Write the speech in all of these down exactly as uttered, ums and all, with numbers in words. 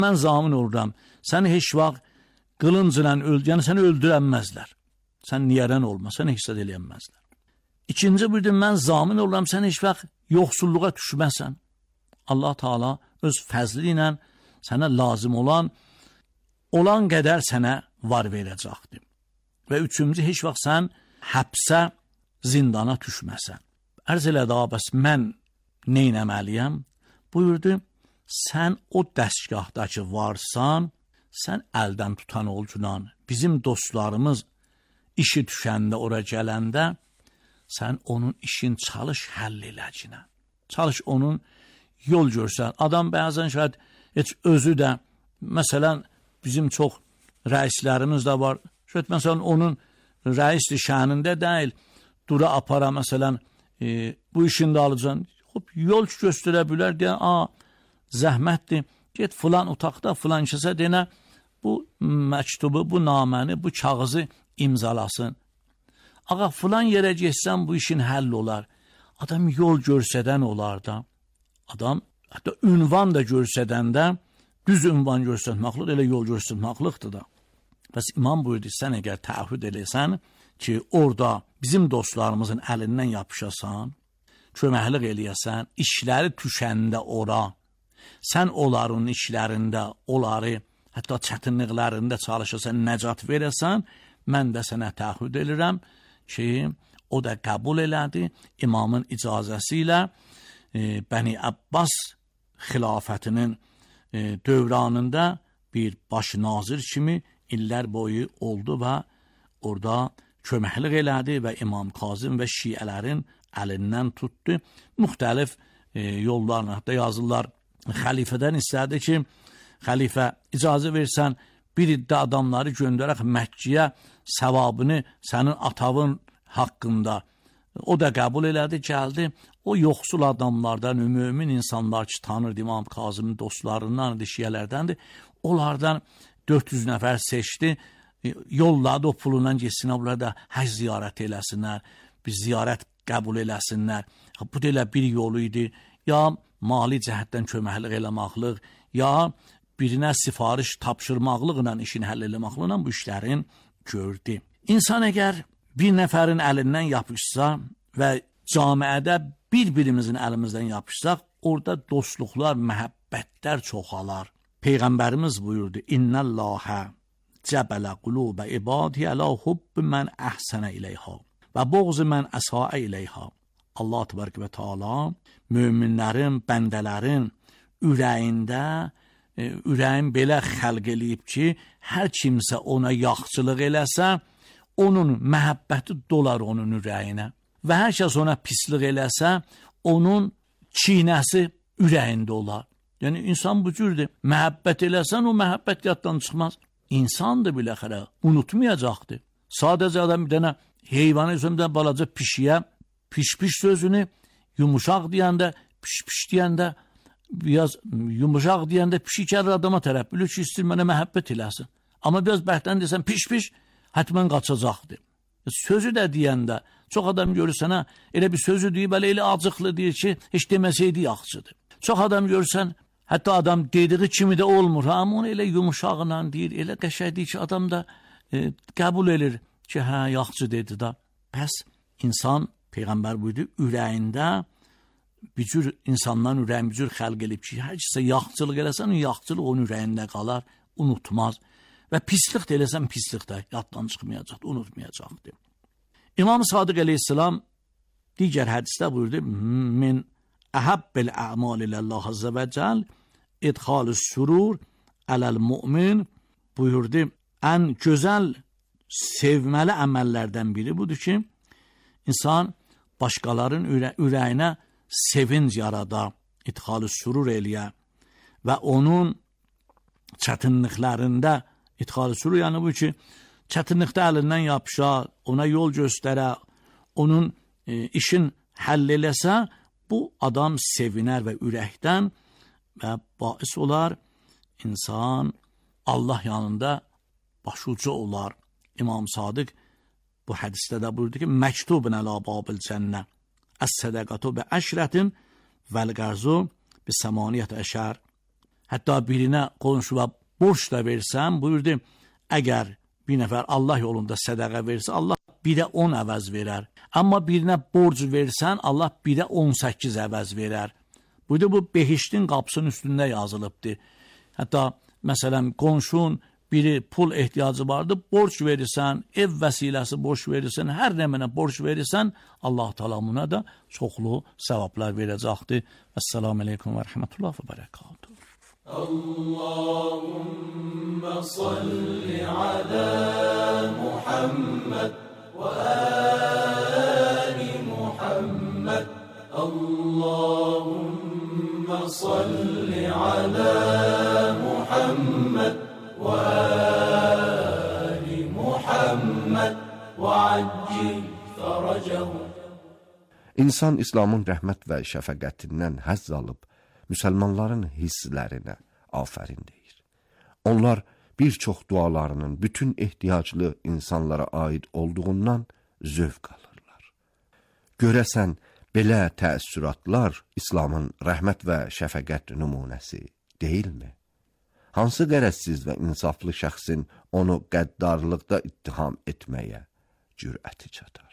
mən zamin oluram. Səni heç vaxt qılıncla öldür, yəni səni öldürənməzlər. Sən niyərən olma, səni hissət eləyənməzlər. İkinci birdir, mən zamin oluram, sən heç vaxt yoxsulluğa düşməsən. Allah Teala öz fəzli ilə sənə lazım olan, olan qədər sənə var verəcəkdir. Və üçüncü, heç vaxt sən həbsə, zindana düşməsən. Ərz elədi, bəs mən neynəməliyəm? Buyurdu, sən o dəstgahda varsan, sən əldən tutan olcunan, bizim dostlarımız işi düşəndə, ora gələndə, sən onun işin çalış həll eləcinə. Çalış onun yol görsən. Adam bəzən şəhət heç özü də, məsələn, bizim çox rəislərimiz də var. Şəhət, məsələn, onun rəisli şənində deyil, dura apara, məsələn, e, bu işini də alacaksın. Hop, yol göstərə bilər, deyən, a, zəhmətdir, get filan otaqda, filan kəsə denə, bu məktubu, bu naməni, bu kağızı imzalasın. Ağa, filan yerə geçsən, bu işin həll olar. Adam yol görsədən olar da. Adam, hətta ünvan da görsədəndə, düz ünvan görsətmaqlıq, elə yol görsətmaqlıqdır da. Bəs imam buyurdu, sən əgər təəhhüd eləsən ki, orada bizim dostlarımızın əlindən yapışasan, köməklik eləyəsən, işləri düşəndə ora, sən onların işlərində, onları, hətta çətinliklərində çalışasan, nəcat verəsən, mən də sənə təəhhüd elirəm ki, o da qəbul elədi, imamın icazəsi ilə e, Bəni Abbas xilafətinin e, dövranında bir baş nazir kimi illər boyu oldu və orada köməklik elədi və İmam Kazım və şiələrin əlindən tutdu. Müxtəlif e, yollarla, hətta yazırlar, xəlifədən istədi ki, xəlifə icazə versən, bir iddə adamları göndərək Məkkiyə səvabını sənin atavın haqqında. O da qəbul elədi, gəldi. O yoxsul adamlardan, mümin insanlar ki, tanırdı İmam Kazımın dostlarından, şiyələrdəndir. Onlardan dörd yüz nəfər seçdi. Yolladı o pulundan geçsinə, burada həc ziyarət eləsinlər, bir ziyarət qəbul eləsinlər. Bu da elə bir yolu idi. Ya mali cəhətdən köməklik eləmaqlıq, ya birinə sifariş tapşırmaqlıqla işini həll eləmaqlıqla bu işlərin gördü. İnsan əgər bir nəfərin əlindən yapışsa və camiədə bir-birimizin əlimizdən yapışsaq, orada dostluqlar, məhəbbətlər çoxalar. Peyğəmbərimiz buyurdu, İnnəlləhə cəbələ qulubə ibadiyyə ələ hubbi mən əhsənə iləyhə və boğzu mən əsaə iləyhə. Allah təbarək və teala möminlərin, bəndələrin ürəyində, e, ürəyin belə xəlq eləyib ki, hər kimsə ona yaxçılıq eləsə, onun məhəbbəti dolar onun ürəyinə və hər kəs ona pislik eləsə, onun çiynəsi ürəyində olar. Yəni, insan bu cürdür. Məhəbbət eləsən, o məhəbbət yaddan çıxmaz. İnsan da biləxərə unutmayacaqdır. Sadəcə adam bir dənə heyvanı üzümdən balaca pişiyə, piş-piş sözünü yumuşaq deyəndə, piş-piş deyəndə, biraz yumuşaq deyəndə pişik gəlir adama tərəf. Bilir ki, istir mənə məhəbbət eləsin. Amma biraz bəhətdən desən, piş-piş, hətmən qaçacaqdır. Sözü də deyəndə, çox adam görürsən, hə, elə bir sözü deyib, elə acıqlı deyir ki, heç deməsəydi yaxşıdır. Çox adam görürsən, hətta adam dediği kimi də olmur, ha, amma onu elə yumuşaqla deyir, elə qəşəkdir ki, adam da e, qəbul edir ki, hə, yaxşı dedi da. Pəs, insan, Peyğəmbər buyurdu, ürəyində bir cür insanların ürəyin bir cür xəlq elib ki, hər kəsə yaxçılıq eləsən, o yaxçılıq onun ürəyində qalar, unutmaz. Və pislik də eləsən, pislik də yaddan çıxmayacaqdır, unutmayacaqdır. İmam Sadiq əleyhissalam digər hədisdə buyurdu, min əhəbbəl ə'mal iləllah azze və cəl idxal-ı surur ələl-mu'min buyurdu, ən gözəl sevməli əməllərdən biri budur ki, insan başqaların ürə ürəyinə sevinc yarada, idxal-ı surur eləyə və onun çətinliklərində idxal-ı surur, yəni bu ki, çətinlikdə əlindən yapışa, ona yol göstərə, onun e, işin həll eləsə, bu adam sevinər və ürəkdən və bais olar, insan Allah yanında başucu olar. İmam Sadiq bu hədisdə də buyurdu ki, məktubun ələ babil cənnə, əs-sədəqatu bi əşrətin vəl-qərzu bi səmaniyyət əşər. Hətta birinə qonşuya borc da versən, buyurdu, əgər bir nəfər Allah yolunda sədəqə versə, Allah birə on əvəz verər. Amma birinə borc versən, Allah birə on səkkiz əvəz verər. Buyurdu, bu behiştin qapısının üstündə yazılıbdır. Hətta, məsələn, qonşun biri pul ehtiyacı vardı, borc verirsən, ev vəsiləsi borc verirsən, hər nəmənə borc verirsən, Allah talamına da çoxlu səvablar verəcəkdir. Əssalamu aleykum və rəhmətullah və bərəkatuhu. Allahümme salli ala Muhammed və ali Muhammed. Allahümme salli ala Muhammed və ali Muhammed və accil fərəcəhu. İnsan İslamın rəhmət və şəfəqətindən həzz alıb, müsəlmanların hisslərinə afərin deyir. Onlar bir çox dualarının bütün ehtiyaclı insanlara aid olduğundan zövq alırlar. Görəsən, belə təəssüratlar İslamın rəhmət və şəfəqət nümunəsi deyilmi? Hansı qərəzsiz və insaflı şəxsin onu qəddarlıqda ittiham etməyə cürəti çatar?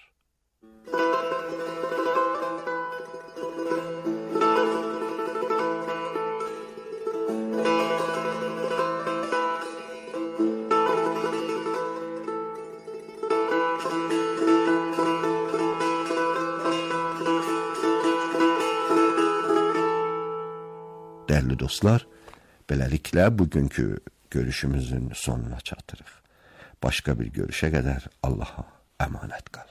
Dəyərli dostlar, beləliklə bugünkü görüşümüzün sonuna çatırıq. Başqa bir görüşə qədər Allaha əmanət qalın.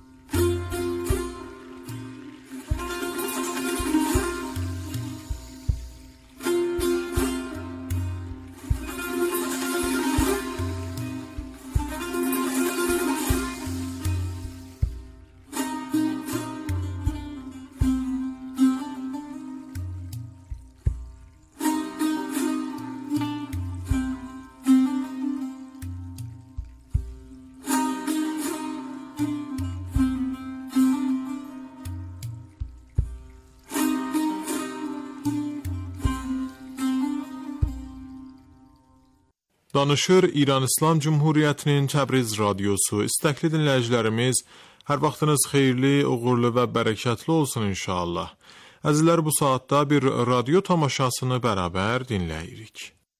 Danışır İran İslam Cumhuriyyətinin Təbriz radiosu. İstəkli dinləyicilərimiz, hər vaxtınız xeyirli, uğurlu və bərəkətli olsun inşallah. Əzizlər, bu saatda bir radyo tamaşasını bərabər dinləyirik.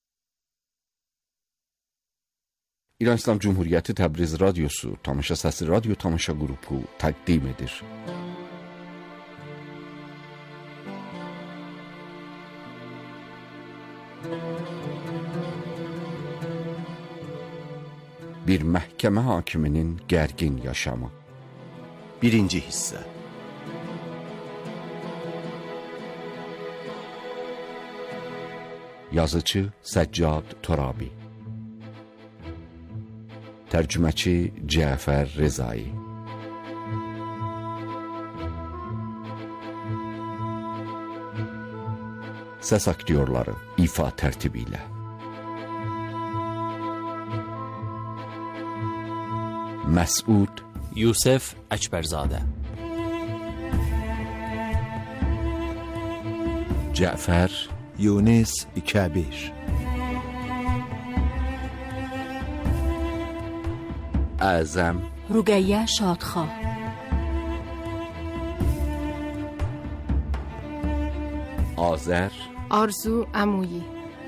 İran İslam Cumhuriyyəti Təbriz radiosu Tamaşa Səsi radyo tamaşa qrupu təqdim edir. Bir məhkəmə hakiminin gərgin yaşamı. Birinci hissə. Yazıcı Səccad Torabi. Tərcüməçi Cəfər Rezai. Səs aktyorları ifa tərtibi ilə. Məsud Yusuf Əkbərzadə, Cəfər Yunus Kəbir, Əzəm Rüqəyyə Şadxah, Azər Arzu Əmuyi,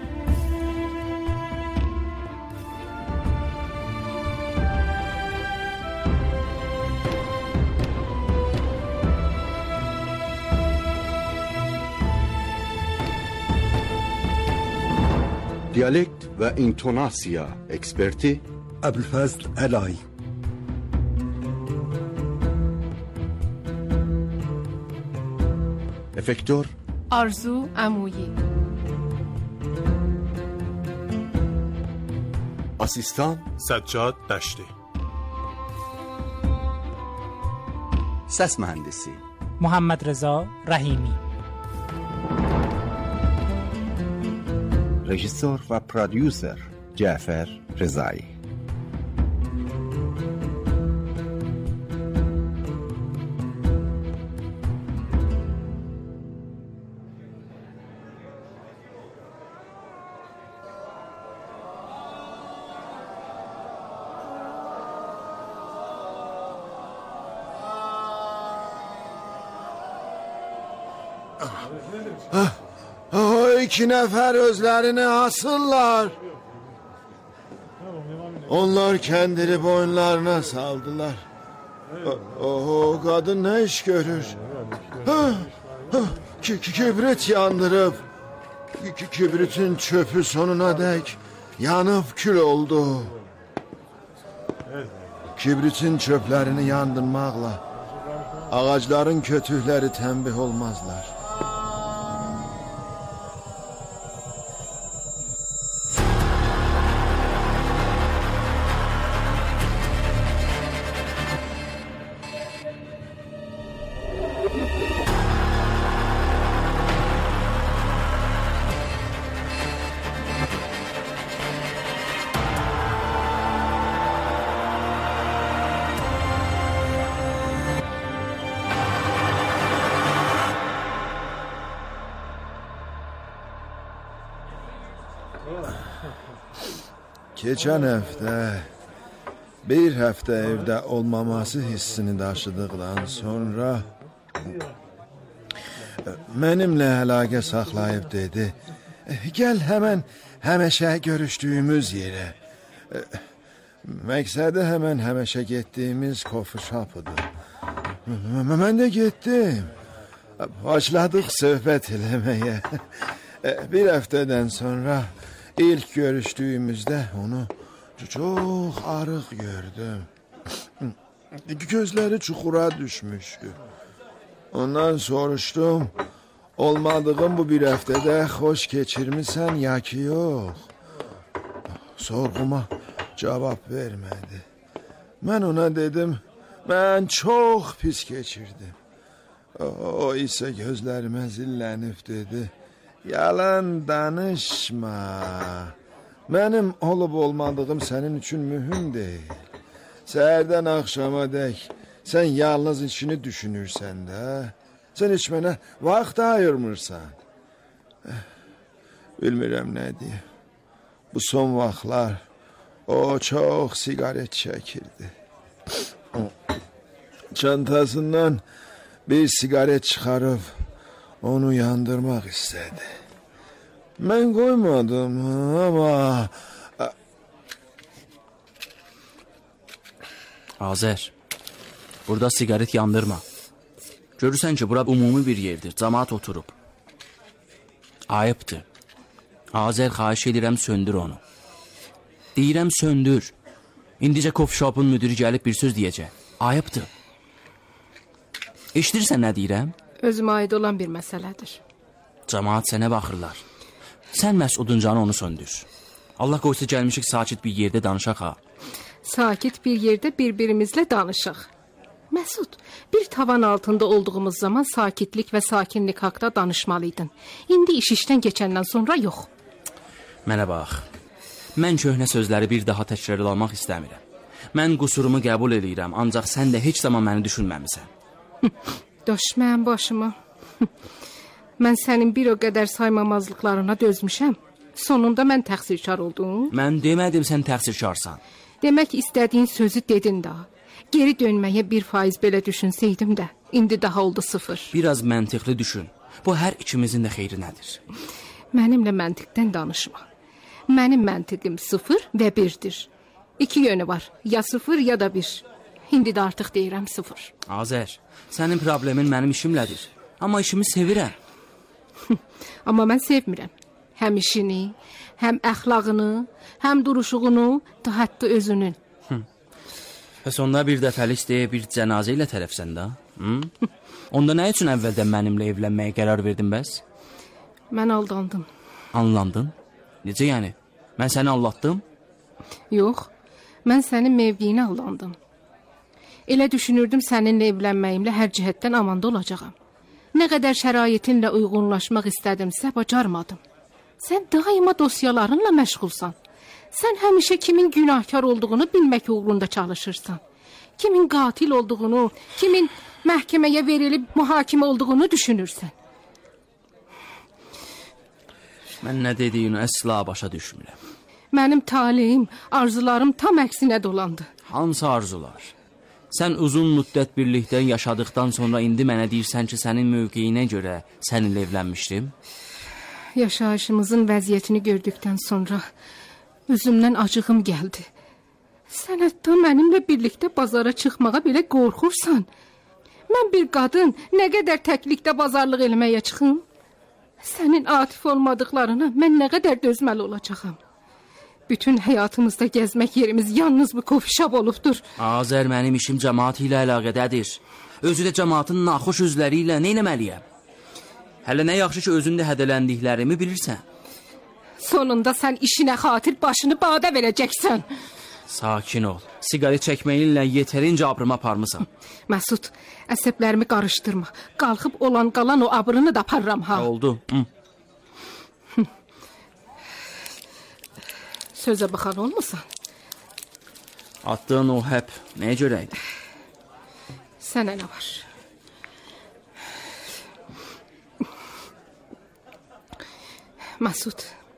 Diyalekt və intonasiya eksperti Əbülfəzl Əlay, efektör Arzu Əmuyi, asistan Səccad Dəşti, səs mühəndisi Muhammed Reza Rahimi, rejissor və prodüser Cəfər Rezai. O iki nefer özlerini asırlar. Onlar kendini boynlarına saldılar. O, o kadın ne iş görür? Ha, ha, ki, ki, kibrit yandırıp ki, kibritin çöpü sonuna dek yanıp kül oldu. Kibritin çöplerini yandırmakla ağaçların kötüleri tembih olmazlar. Geçen hafta bir hafta evde olmaması hissini taşıdıktan sonra benimle əlaqə saxlayıb dedi, gel hemen həmişə görüştüğümüz yere. Məqsədi hemen həmişə getdiyimiz coffee shop-udur. Ben de gittim. Başladık söhbət eləməyə. Bir haftadan sonra İlk görüştüğümüzde onu çok arıq gördüm. Gözleri çukura düşmüştü. Ondan soruştum. Olmadığım bu bir haftada hoş geçirmişsen ya ki yok. Sorguma cevap vermedi. Ben ona dedim, ben çok pis geçirdim. O ise gözlerime zillenip dedi, yalan danışma. Benim olup olmadığım senin için mühim değil. Səhərdən akşama dek sen yalnız işini düşünürsen de, sen hiç bana vaxt ayırmırsan. Bilmirəm ne diye. Bu son vaxtlar o çok sigaret çekirdi. Çantasından bir sigaret çıkarıp onu yandırmak istedi. Ben koymadım ama... Azer, burada sigaret yandırma. Görürsən ki, bura umumi bir yerdir, cemaat oturub. Ayıbdır. Azer, xahiş edirəm, söndür onu. Deyirəm, söndür. İndicə coffee shop'un müdürü gəlib bir söz deyəcək. Ayıbdır. Eşidirsən nə deyirəm? Özümə aid olan bir məsələdir. Cemaat sənə baxırlar. Sən məhz oduncanı onu söndür. Allah qoysa gəlmişik sakit bir yerdə danışaq ha. Sakit bir yerde birbirimizle danışaq. Mesut, bir tavan altında olduğumuz zaman sakitlik ve sakinlik haqqında danışmalıydın. İndi iş işten geçenden sonra yox. Mənə bax. Mən köhnə sözləri bir daha təkrarlamaq istəmirəm. Mən qusurumu qəbul edirəm, ancaq sən də heç zaman məni düşünməmisən. Döşməyəm başıma. Mən sənin bir o qədər saymamazlıqlarına dözmüşəm. Sonunda mən təqsirkar oldum. Mən demədim sən təqsirkarsan. Demək istədiyin sözü dedin daha. Geri dönməyə bir faiz belə düşünsəydim də, indi daha oldu sıfır. Biraz məntiqli düşün. Bu hər ikimizin də xeyri nədir? Mənimlə məntiqdən danışma. Mənim məntiqim sıfır və birdir. İki yönü var, ya sıfır ya da bir. İndi də artıq deyirəm sıfır. Azer, sənin problemin mənim işimlədir. Amma işimi sevirəm. Amma mən sevmirəm. Həm işini, həm əxlaqını, həm duruşuğunu, da hətta özünün. Bəs onda bir dəfəlik deyə bir cənazə ilə tərəfsən də? Onda nə üçün əvvəldən mənimlə evlənməyə qərar verdin bəs? Mən aldandım. Anlandın? Necə yəni? Mən səni aldatdım? Yox, mən sənin mevqiyini aldandım. Elə düşünürdüm səninlə evlənməyimlə hər cəhətdən amanda olacağam. Nə qədər şəraitinlə uyğunlaşmaq istədimsə, bacarmadım. Sən daima dosyalarınla məşğulsan. Sən həmişə kimin günahkar olduğunu bilmək uğrunda çalışırsan. Kimin qatil olduğunu, kimin məhkəməyə verilib mühakimə olduğunu düşünürsən. Mən nə dediyini əsla başa düşmürəm. Mənim taleyim, arzularım tam əksinə dolandı. Hansı arzular? Sən uzun müddət birlikdə yaşadıqdan sonra indi mənə deyirsən ki, sənin mövqeyinə görə səninlə evlənmişdim? Yaşayışımızın vəziyyətini gördükdən sonra özümdən acığım gəldi. Sən hətta mənimlə birlikdə bazara çıxmağa belə qorxursan. Mən bir qadın nə qədər təklikdə bazarlıq eləməyə çıxım? Sənin atif olmadıqlarına mən nə qədər dözməli olacağam? Bütün həyatımızda gəzmək yerimiz yalnız bu kofişab olubdur. Azər, mənim işim cəmaat ilə əlaqədədir. Özü də cəmaatın naxoş üzləri ilə nə eləməliyəm? Hələ nə yaxşı ki, özündə hədələndiklərimi bilirsən. Sonunda sən işinə xatir başını bada verəcəksən. Sakin ol. Siqaret çəkməyinlə yetərincə abrımı aparmısan. Məsud, əsəblərimi qarışdırma. Qalxıb olan qalan o abrını da aparıram ha. Oldu. Hı. Sözə baxan olmasan. Attığın o həp nəyə görəydi? Sənə nə var? Məsud,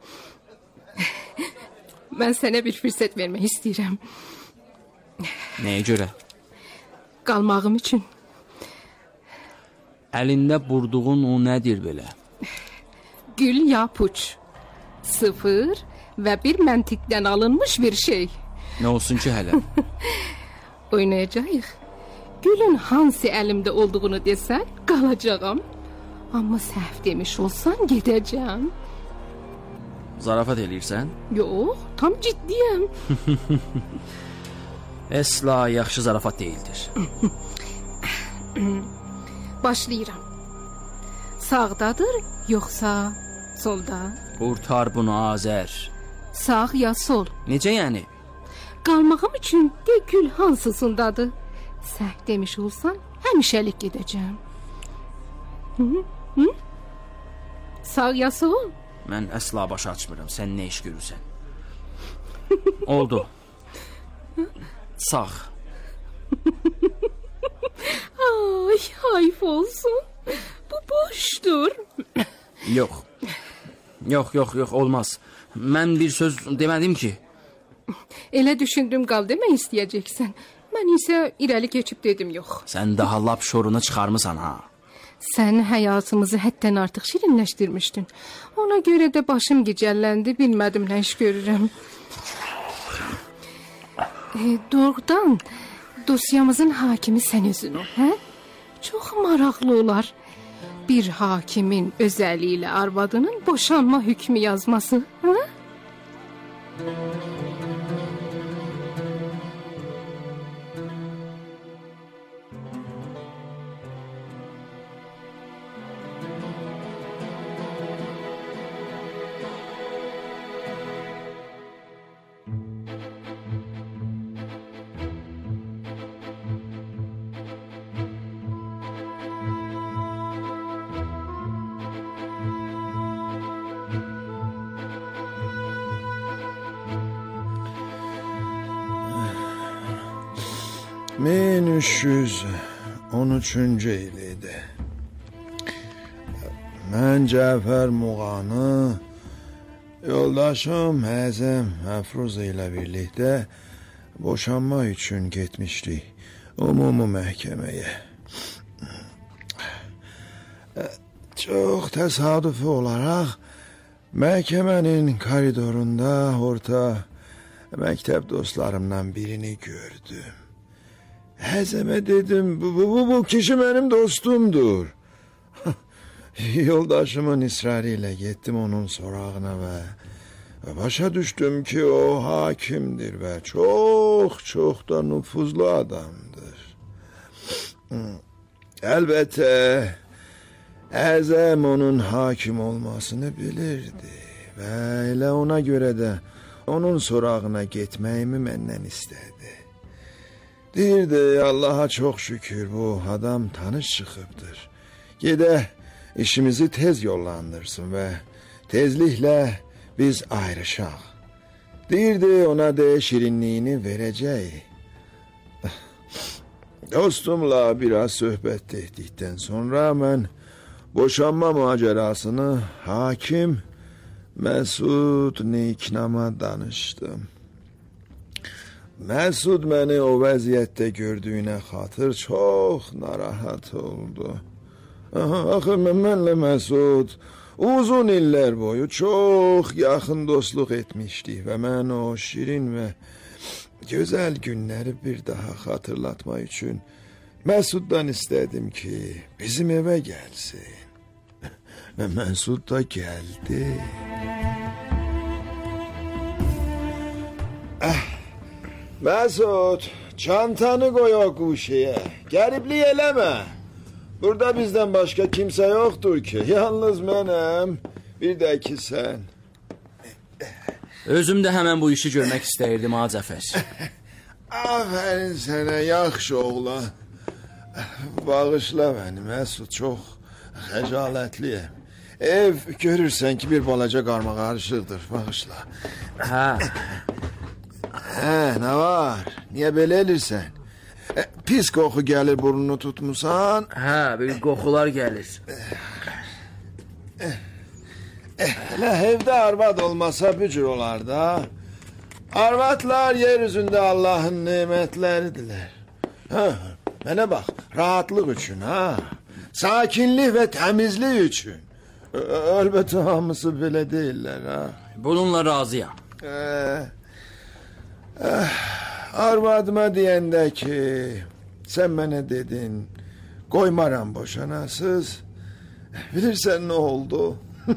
mən sənə bir fürsət vermək istəyirəm. Nəyə görə? Qalmağım üçün. Əlində burduğun o nədir belə? Gül ya puç. Sıfır və bir məntiqdən alınmış bir şey. Nə olsun ki hələ? Oynayacağıq. Gülün hansı əlimdə olduğunu desən, qalacağam. Amma səhv demiş olsan, gedəcəm. Zarafat eləyirsən? Yox, tam ciddiyəm. Əsla yaxşı zarafat deyildir. Başlayıram. Sağdadır, yoxsa solda? Qurtar bunu, Azər. Sağ ya sol? Necə yəni? Qalmağım üçün de gül hansısındadır? Səhv demiş olsan, həmişəlik gedəcəm. Hı? Hı? Sağ ya sol? Mən əsla başa açmıram, sən nə iş görürsən? Oldu. Sağ. Ay, hayf olsun. Bu boşdur. Yox. Yox, yox, yox, olmaz. Mən bir söz demədim ki. Elə düşündüm qal demək istəyəcəksən. Mən isə irəli keçib dedim yox. Sən daha lap şorunu çıxarmısan ha. Sən həyatımızı həddən artıq şirinləşdirmişdin. Ona görə də başım gicəlləndi, bilmədim nə iş görürəm. E, doğrudan dosyamızın hakimi sən özün ol, hə? Çox maraqlı olar. Bir hakimin özəli ilə arvadının boşanma hökmü yazması, hə? min üç yüz on üçüncü il idi. Mən Cəfər Muğanı, yoldaşım Həzəm Əfruz ilə birlikdə boşanma üçün getmişdik ümumi məhkəməyə. Çox təsadüfi olaraq məhkəmənin koridorunda orta məktəb dostlarımdan birini gördüm. Həzəmə dedim, bu, bu, bu kişi mənim dostumdur. Yoldaşımın ısrarı ilə getdim onun sorağına və, və başa düşdüm ki, o hakimdir və çox, çox da nüfuzlu adamdır. Əlbəttə, Həzəm onun hakim olmasını bilirdi və elə ona görə də onun sorağına getməyimi məndən istədi. Deyirdi, Allaha çox şükür bu adam tanış çıxıbdır. Gedək işimizi tez yollandırsın və tezliklə biz ayrışaq. Deyirdi, ona da şirinliyini verəcək. Dostumla biraz söhbət etdikdən sonra mən boşanma macərasını hakim Məsud Niknam'a danışdım. Məsud məni o vəziyyətdə gördüyünə xatır çox narahat oldu. Aha, axı mənlə Məsud uzun illər boyu çox yaxın dostluq etmişdik və mən o şirin və gözəl günləri bir daha xatırlatmaq üçün Məsuddan istədim ki, bizim evə gəlsin. Və Məsud da gəldi. Ah, Məsud, çantanı qoy o quşeyə. Qəriblik eləmə. Burada bizdən başqa kimsə yoxdur ki. Yalnız mənəm, bir də ki sən. Özüm də həmən bu işi görmək istəyirdim, ha Cəfər. Afərin sənə, yaxşı oğlan. Bağışla məni, Məsud, çox xəcalətliyəm. Ev görürsən ki, bir balaca qarmaq qarışıqdır, bağışla. Hə. Hə, nə var? Niyə belə elirsən? E, pis qoxu gəlir, burnunu tutmusan? Hə, bir qoxular gəlir. Elə evdə arvad olmasa bücür olar da. Arvadlar yer üzündə Allahın nemətləridirlər. Hə, mənə bax, rahatlıq üçün, ha? Sakinlik və təmizlik üçün. Əlbəttə hamısı belə deyirlər, ha? Bununla razıyam. Ee, eh, arvadıma deyəndə ki, sən mənə dedin, qoymaram boşanasız. Bilirsən nə oldu?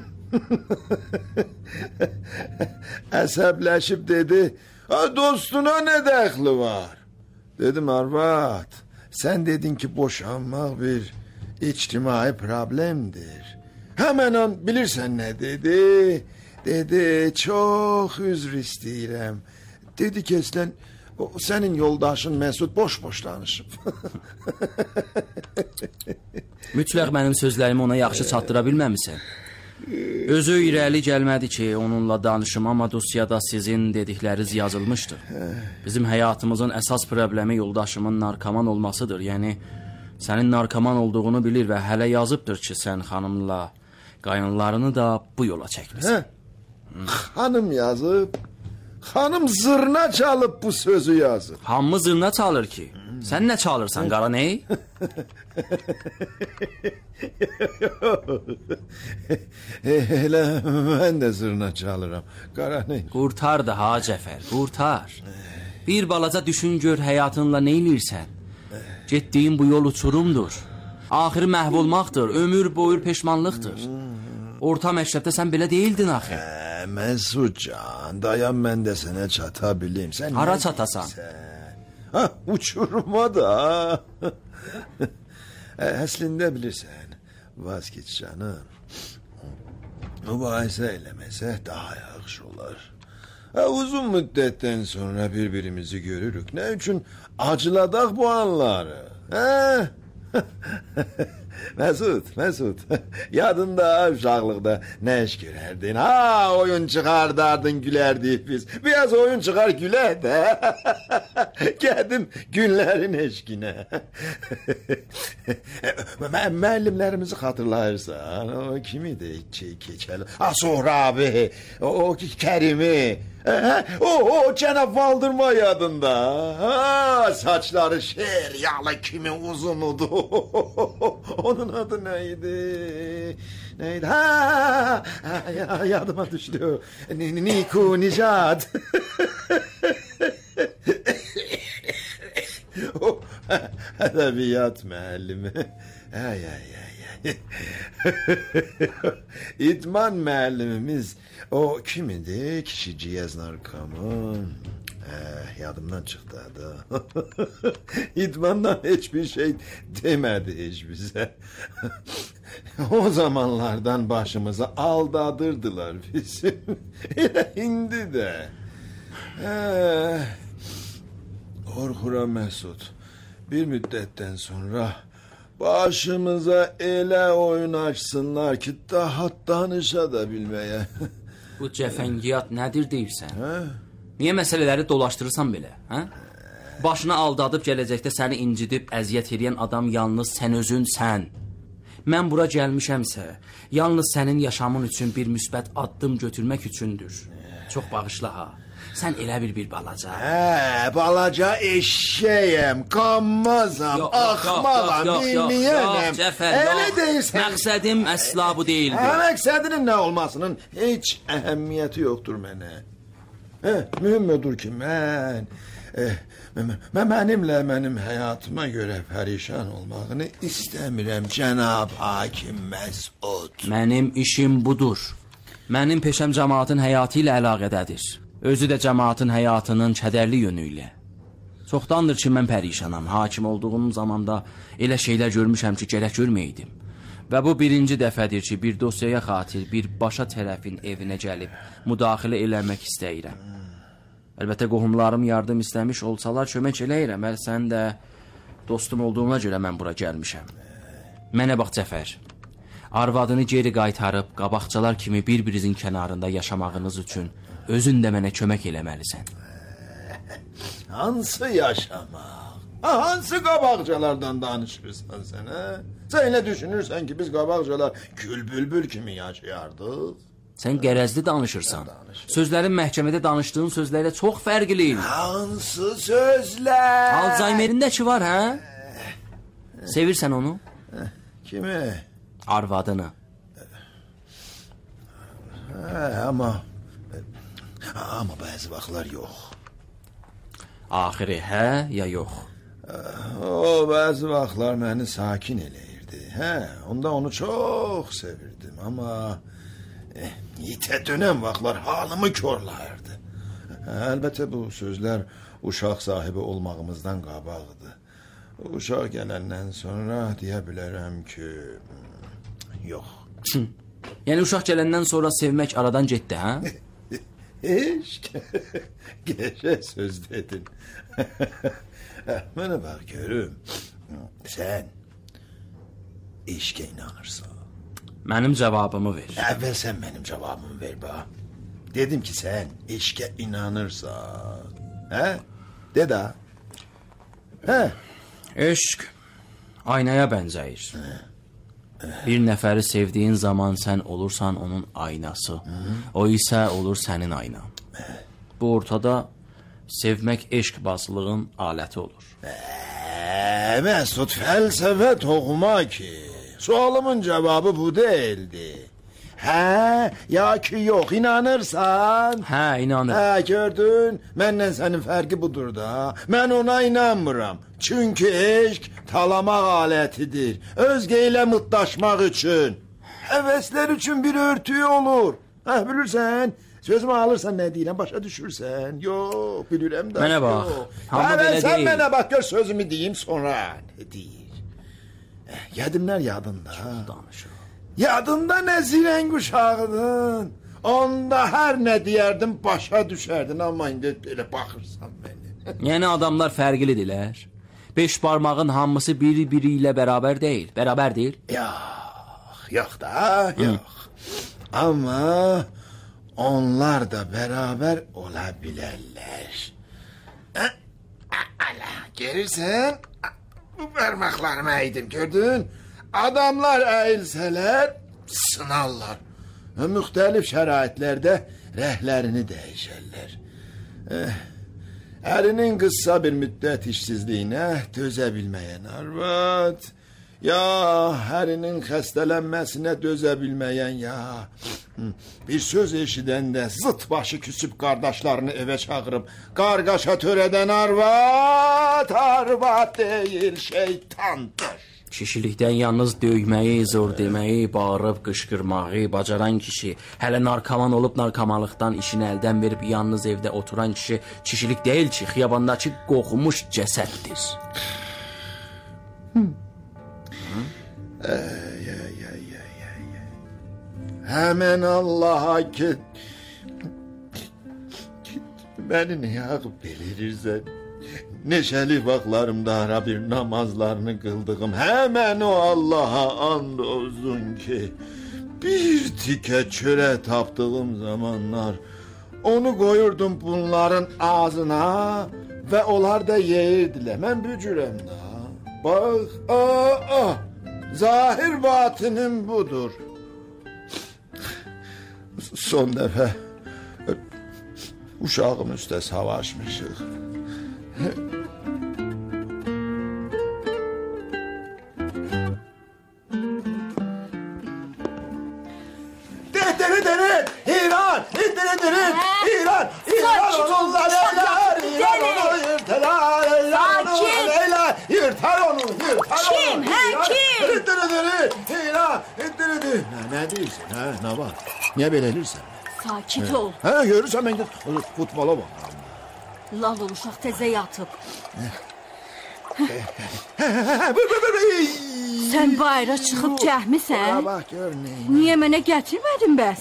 Əsəbləşib dedi, dostuna nə dəxli var? Dedim, arvad, sən dedin ki, boşanmaq bir ictimai problemdir. Həmən an bilirsən nə dedi? Dedi, çox üzr istəyirəm. Dedi ki, sən, o, sənin yoldaşın Məsud boş-boş danışıb. Mütləq mənim sözlərimi ona yaxşı çatdıra bilməmisən. Özü irəli gəlmədi ki, onunla danışım, amma dosyada sizin dedikləriniz yazılmışdır. Bizim həyatımızın əsas problemi yoldaşımın narkoman olmasıdır. Yəni, sənin narkoman olduğunu bilir və hələ yazıbdır ki, sən xanımla qaynlarını da bu yola çəkmisən. Xanım yazıb, xanım zırna çalıb bu sözü yazıb. Hamı zırna çalır ki, sən nə çalırsan, qara ney? Elə mən də zırna çalıram, qara ney? Qurtar da ha Cəfər, qurtar. Bir balaca düşün gör həyatınla neylirsən? Getdiyin bu yol uçurumdur. Axırı məhv olmaqdır, ömür boyu peşmanlıqdır. Orta məktəbdə sən belə deyildin axı. Hə, Məsud can, dayan mən də sənə çata bilim. Sən hara çatasan? Ha, uçuruma da. Əslində bilirsən, vazgeç canım. Mübahisə eləməsək daha yaxşı olar. Ha, uzun müddətdən sonra bir-birimizi görürük. Nə üçün acıladaq bu anları? Hə? Məsud, Məsud, yadında uşaqlıqda nə iş görərdin? Ha, oyun çıxardardın, gülərdik biz. Biraz oyun çıxar gülər də. Gədim günlərin eşqinə. Müəllimlərimizi xatırlayırsan, o kim idi? Keçəli. Ha, Sohrabi, o Kərimi. O, o cənab Valdırma yadında. Ha, saçları şeryalı kimi uzunudu. Onun adı neydi? Neydi? Ha, ha yadıma düştü. Niku Nicat. O edebiyat müellimi. Ay ay ay. İdman müellimimiz o kim idi? Kişi cihaz narkomun. Eh, yadımdan çıktı adı. İdmandan hiçbir şey demedi hiç bize. O zamanlardan başımıza aldadırdılar bizi. İndi de. Eh, Korkuram Məsud. Bir müddetten sonra başımıza elə oyun açsınlar ki, daha danışa da bilməyə. Bu cəfəngiyat nədir deyirsən? Hə? Niyə məsələləri dolaşdırırsan belə? Hə? Başına aldadıb gələcəkdə səni incidib əziyyət edən adam yalnız sən özünsən. Mən bura gəlmişəmsə, yalnız sənin yaşamın üçün bir müsbət addım götürmək üçündür. Çox bağışla ha. Sən elə bir bir balaca. Hə, balaca eşşəyəm, qanmazam, axmağam, bilməyənəm. Elə deyirsən. Məqsədim əsla bu deyildi. Hə, məqsədinin nə olmasının heç əhəmiyyəti yoxdur mənə. Hə, mühüm odur ki, mən, eh, mən mənimlə mənim həyatıma görə pərişan olmağını istəmirəm, cənab hakim Məsud. Mənim işim budur. Mənim peşəm cəmaatın həyatı ilə əlaqədədir. Özü də cəmaatın həyatının kədərli yönü ilə. Çoxdandır ki, mən pərişanam. Hakim olduğum zamanda elə şeylər görmüşəm ki, gərək görməydim. Və bu birinci dəfədir ki, bir dosyaya xatir bir başa tərəfin evinə gəlib müdaxilə eləmək istəyirəm. Əlbəttə, qohumlarım yardım istəmiş olsalar kömək eləyirəm. Əl sən də dostum olduğuna görə mən bura gəlmişəm. Mənə bax Cəfər. Arvadını geri qaytarıb qabaqcalar kimi bir-birinizin kənarında yaşamağınız üçün özün də mənə kömək eləməlisən. Hansı yaşamaq? Hansı qabaqcalardan danışırsan sən, hə? Sən elə düşünürsən ki, biz qabaqcalar gül-bülbül kimi yaşayardıq? Sən qərəzli danışırsan. Sözlərin məhkəmədə danışdığın sözlərlə çox fərqli. Hansı sözlər? Alzheimer'indəki var, hə? Sevirsən onu? Kimi? Arvadını. Hə, amma... Amma bəzi vaxtlar yox. Axırı hə ya yox? O, bəzi vaxtlar məni sakin eləyirdi. Hə, onda onu çox sevirdim. Amma eh, yitə dönən vaxtlar halımı körlayırdı. Əlbəttə bu sözlər uşaq sahibi olmağımızdan qabaqdı. Uşaq gələndən sonra deyə bilərəm ki, yox. Yəni uşaq gələndən sonra sevmək aradan getdi, hə? Eşk, geçe söz dedin. Bana bak görüm, sen eşke inanırsan. Mənim cavabımı ver. Əvvəl sən mənim cavabımı ver bana. Dedim ki sen eşke inanırsan. Hə? De da. Hə? Eşq aynaya bənzəyir. Bir nəfəri sevdiyin zaman sən olursan onun aynası. O isə olur sənin aynan. Bu ortada sevmək eşq bazlığın aləti olur. Eee, Məsud, fəlsəfə toxuma ki. Sualımın cevabı bu değildi. Hə, ya ki yox, inanırsan? Hə, inanırım. Hə, gördün, mənlə sənin fərqi budur da. Mən ona inanmıram. Çünki eşq talamaq alətidir. Özgə ilə mutlaşmaq üçün. Həvəslər üçün bir örtüyü olur. Hə, bilirsən? Sözümü alırsan nə deyirəm, başa düşürsən? Yox, bilirəm da. Mənə bax, hamı belə deyil. Sən mənə bax, gör sözümü deyim sonra. Ne deyir? Yadımlar yadında. Çox danışır. Yadında nə zirəng uşağıdın. Onda hər nə deyərdim başa düşərdin. Amma indi elə baxırsan məni. Yəni adamlar fərqlidirlər. Beş barmağın hamısı biri-biri ilə bərabər deyil. Bərabər deyil? Yox, yox da, yox. Amma onlar da bərabər ola bilərlər. Ala, görürsən? Bu parmaqlarımı əydim, gördün? Adamlar əyilsələr, sınarlar. Müxtəlif şəraitlərdə rəhlərini dəyişərlər. Eh, ərinin qısa bir müddət işsizliyinə dözə bilməyən arvad, ya ərinin xəstələnməsinə dözə bilməyən, ya bir söz eşidəndə zıt başı küsüb qardaşlarını evə çağırıb qarqaşa törədən arvad, arvad deyil, şeytandır. Kişilikdən yalnız döyməyi, zor deməyi, bağırıb qışqırmağı bacaran kişi, hələ narkoman olub narkomanlıqdan işini əldən verib yalnız evdə oturan kişi kişilik deyil ki, xiyabandakı qoxumuş cəsəddir. Ey, ey, ey, ey, ey. Həmən Allaha get. Məni niyə bilirsən? Neşəli vaxtlarımda ara bir namazlarını qıldığım həmən o Allaha and olsun ki, bir tikə çörə tapdığım zamanlar onu qoyurdum bunların ağzına və onlar da yeyirdilər. Mən bücürəm da. Bax, aa, aa, zahir batinim budur. Son dəfə uşağım üstə savaşmışıq. Dere dere, İran, dere dere, İran, İran onunla leyler, İran onu yırtar, İran onu leyler, yırtar onu, yırtar onu. Kim, he, kim? Dere dere, İran, dere dere. Ne diyorsun, ha, ne var? Niye böyle elirsen? Sakit ol. Ha, görürsen ben git futbola bak. Lal uşaq təzə yatıb. Sən bayra çıxıb cəhmisən? Bak gör ne. Niyə mənə gətirmədin bəs?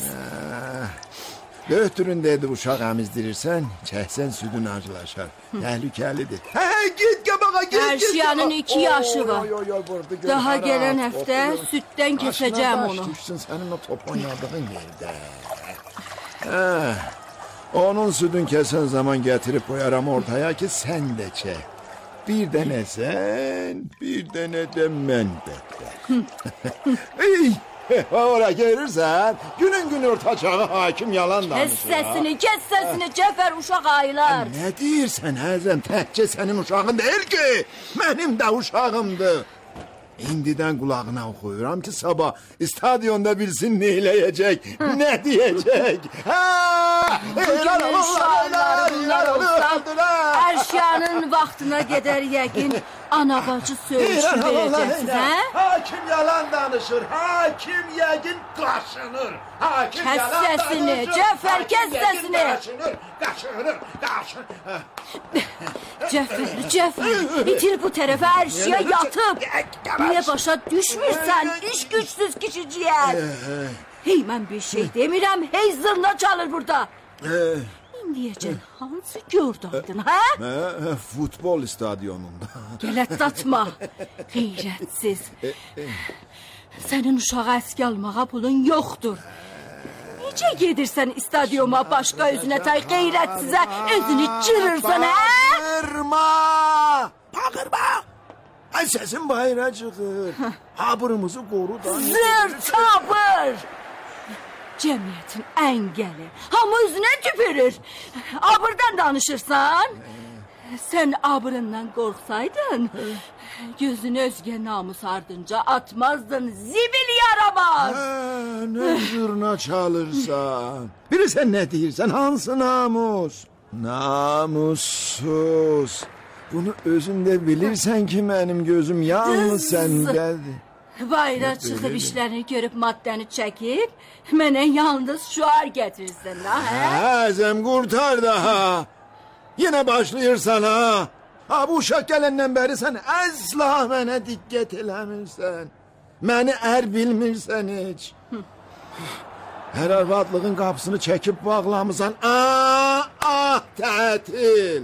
Götürün dedi uşaq əmizdirirsən, çəksən südün acılaşar. Təhlükəlidir. Hə, git qabağa, git, git. Əşyanın iki yaşı var. Oy, oy, oy, vurdu, gör, Daha hara, gələn həftə topluyor. süddən keçəcəm Başına onu. baş düşsün sənin o top oynadığın yerdə. Hə, onun südün kəsən zaman gətirib koyaram ortaya ki, sən də çək. Bir dənə sən, bir dənə də mən bəklər. Ey! Ora görürsən, günün gün ortaçağı hakim yalan danışır. Kes səsini, kes səsini, Cəfər uşaq ayılar. Nə deyirsən Həzəm, təkcə sənin uşağın deyil ki, mənim də uşağımdır. İndidən qulağına oxuyuram ki, sabah stadionda bilsin nə eləyəcək, nə deyəcək. Hə! Bugünün şuarları bunlar olsa, Əşyanın vaxtına gedər yəqin ana bacı söyüşü verəcəksiniz, hə? Hakim yalan danışır, hakim yəqin qaşınır. Hakim Kes yalan səsini, danışır, Cəfər, hakim kes yəqin səsini. Qaşınır, qaşınır, qaşınır. Cəfər, Cəfər, itil bu tərəfə Ərşiyə yatıb. Niyə başa düşmürsən, iş gücsüz kişiciyər? Hey, mən bir şey demirəm, hey zırna çalır burada. İndiyəcən hansı gördüydün, hə? Futbol stadionunda. Gələtdatma, qeyrətsiz. Sənin uşağı əski almağa pulun yoxdur. Necə gedirsən stadioma başqa özünə tay qeyrətsizə, özünü cırırsan, hə? Bağırma! Bağırma! Ay səsin bayıra çıxır. Abırımızı qoru da. Zır çabır! Cəmiyyətin əngəli, hamı üzünə tüpürür. Abırdan danışırsan? Sən abırından qorxsaydın, gözünü özgə namus ardınca atmazdın, zibil yaramaz. Hə, nə zurna çalırsan? Bilirsən nə deyirsən, hansı namus? Namussuz. Bunu özün də bilirsən ki, mənim gözüm yalnız səndədir. Bayra çıxıb işlərini görüb maddəni çəkib, mənə yalnız şuar gətirirsən, ha, hə? Əzəm, qurtar daha. Yenə başlayırsan, ha? Ha, bu uşaq gələndən bəri sən əsla mənə diqqət eləmirsən. Məni ər bilmirsən heç. Hər arvadlığın qapısını çəkib bağlamısan. Ah, ah, tətil.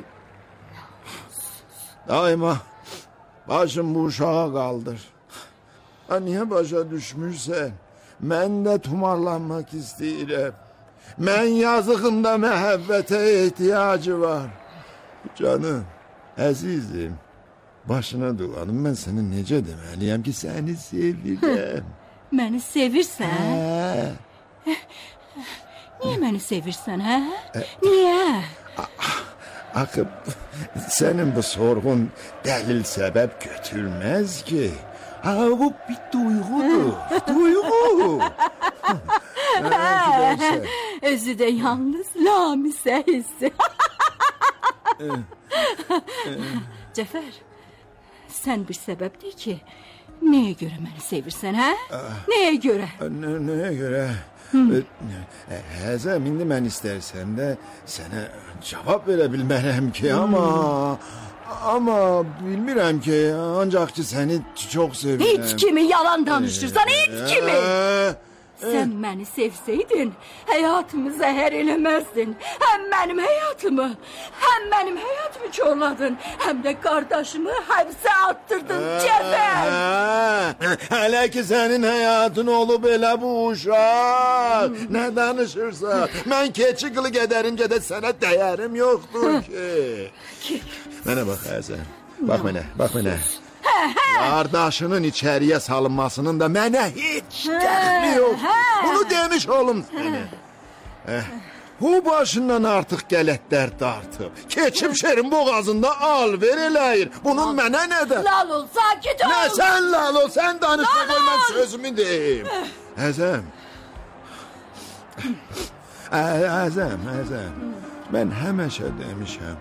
Daima başım bu uşağa qaldır. Ha, niyə başa düşmürsən? Mən də tumarlanmaq istəyirəm. Mən yazığımda məhəbbətə ehtiyacı var. Canım, əzizim, başına dolanım. Mən sənə necə deməliyəm ki, səni sevirəm. Məni sevirsən? Hə? Niyə məni sevirsən, hə? Niyə? Axı, sənin bu sorğun dəlil səbəb götürməz ki. Ha, bu bir duyğudur, duyğu. Özü də yalnız lamisə hissi. Cəfər, sən bir səbəbdir ki, nəyə görə məni sevirsən, hə? Nəyə görə? Nə, nəyə görə? Həzəm, indi mən istərsəm də sənə cavab verə bilmərəm ki, amma... Amma bilmirəm ki, ancaq ki, səni çox sevirəm. Heç kimi yalan danışırsan, heç kimi. Sən məni sevsəydin, həyatımı zəhər eləməzdin. Həm mənim həyatımı, həm mənim həyatımı korladın, həm də qardaşımı həbsə attırdın, Cəfər. Hələ ki, sənin həyatın olub elə bu uşaq. Nə danışırsan? Mən keçi qılı qədərincə də sənə dəyərim yoxdur ki. Mənə bax, Həzən, bax mənə, bax mənə. Qardaşının içəriyə salınmasının da mənə heç dəxli yox. Bunu demiş olum sənə. hu başından artıq qələtlər dartıb. Keçib şerin boğazında al ver eləyir. Bunun mənə nədir? Lal ol, sakit ol. Nə sən lal ol, sən danışma qoy mən sözümü deyim. Əzəm. Əzəm, əzəm. Mən həmişə demişəm.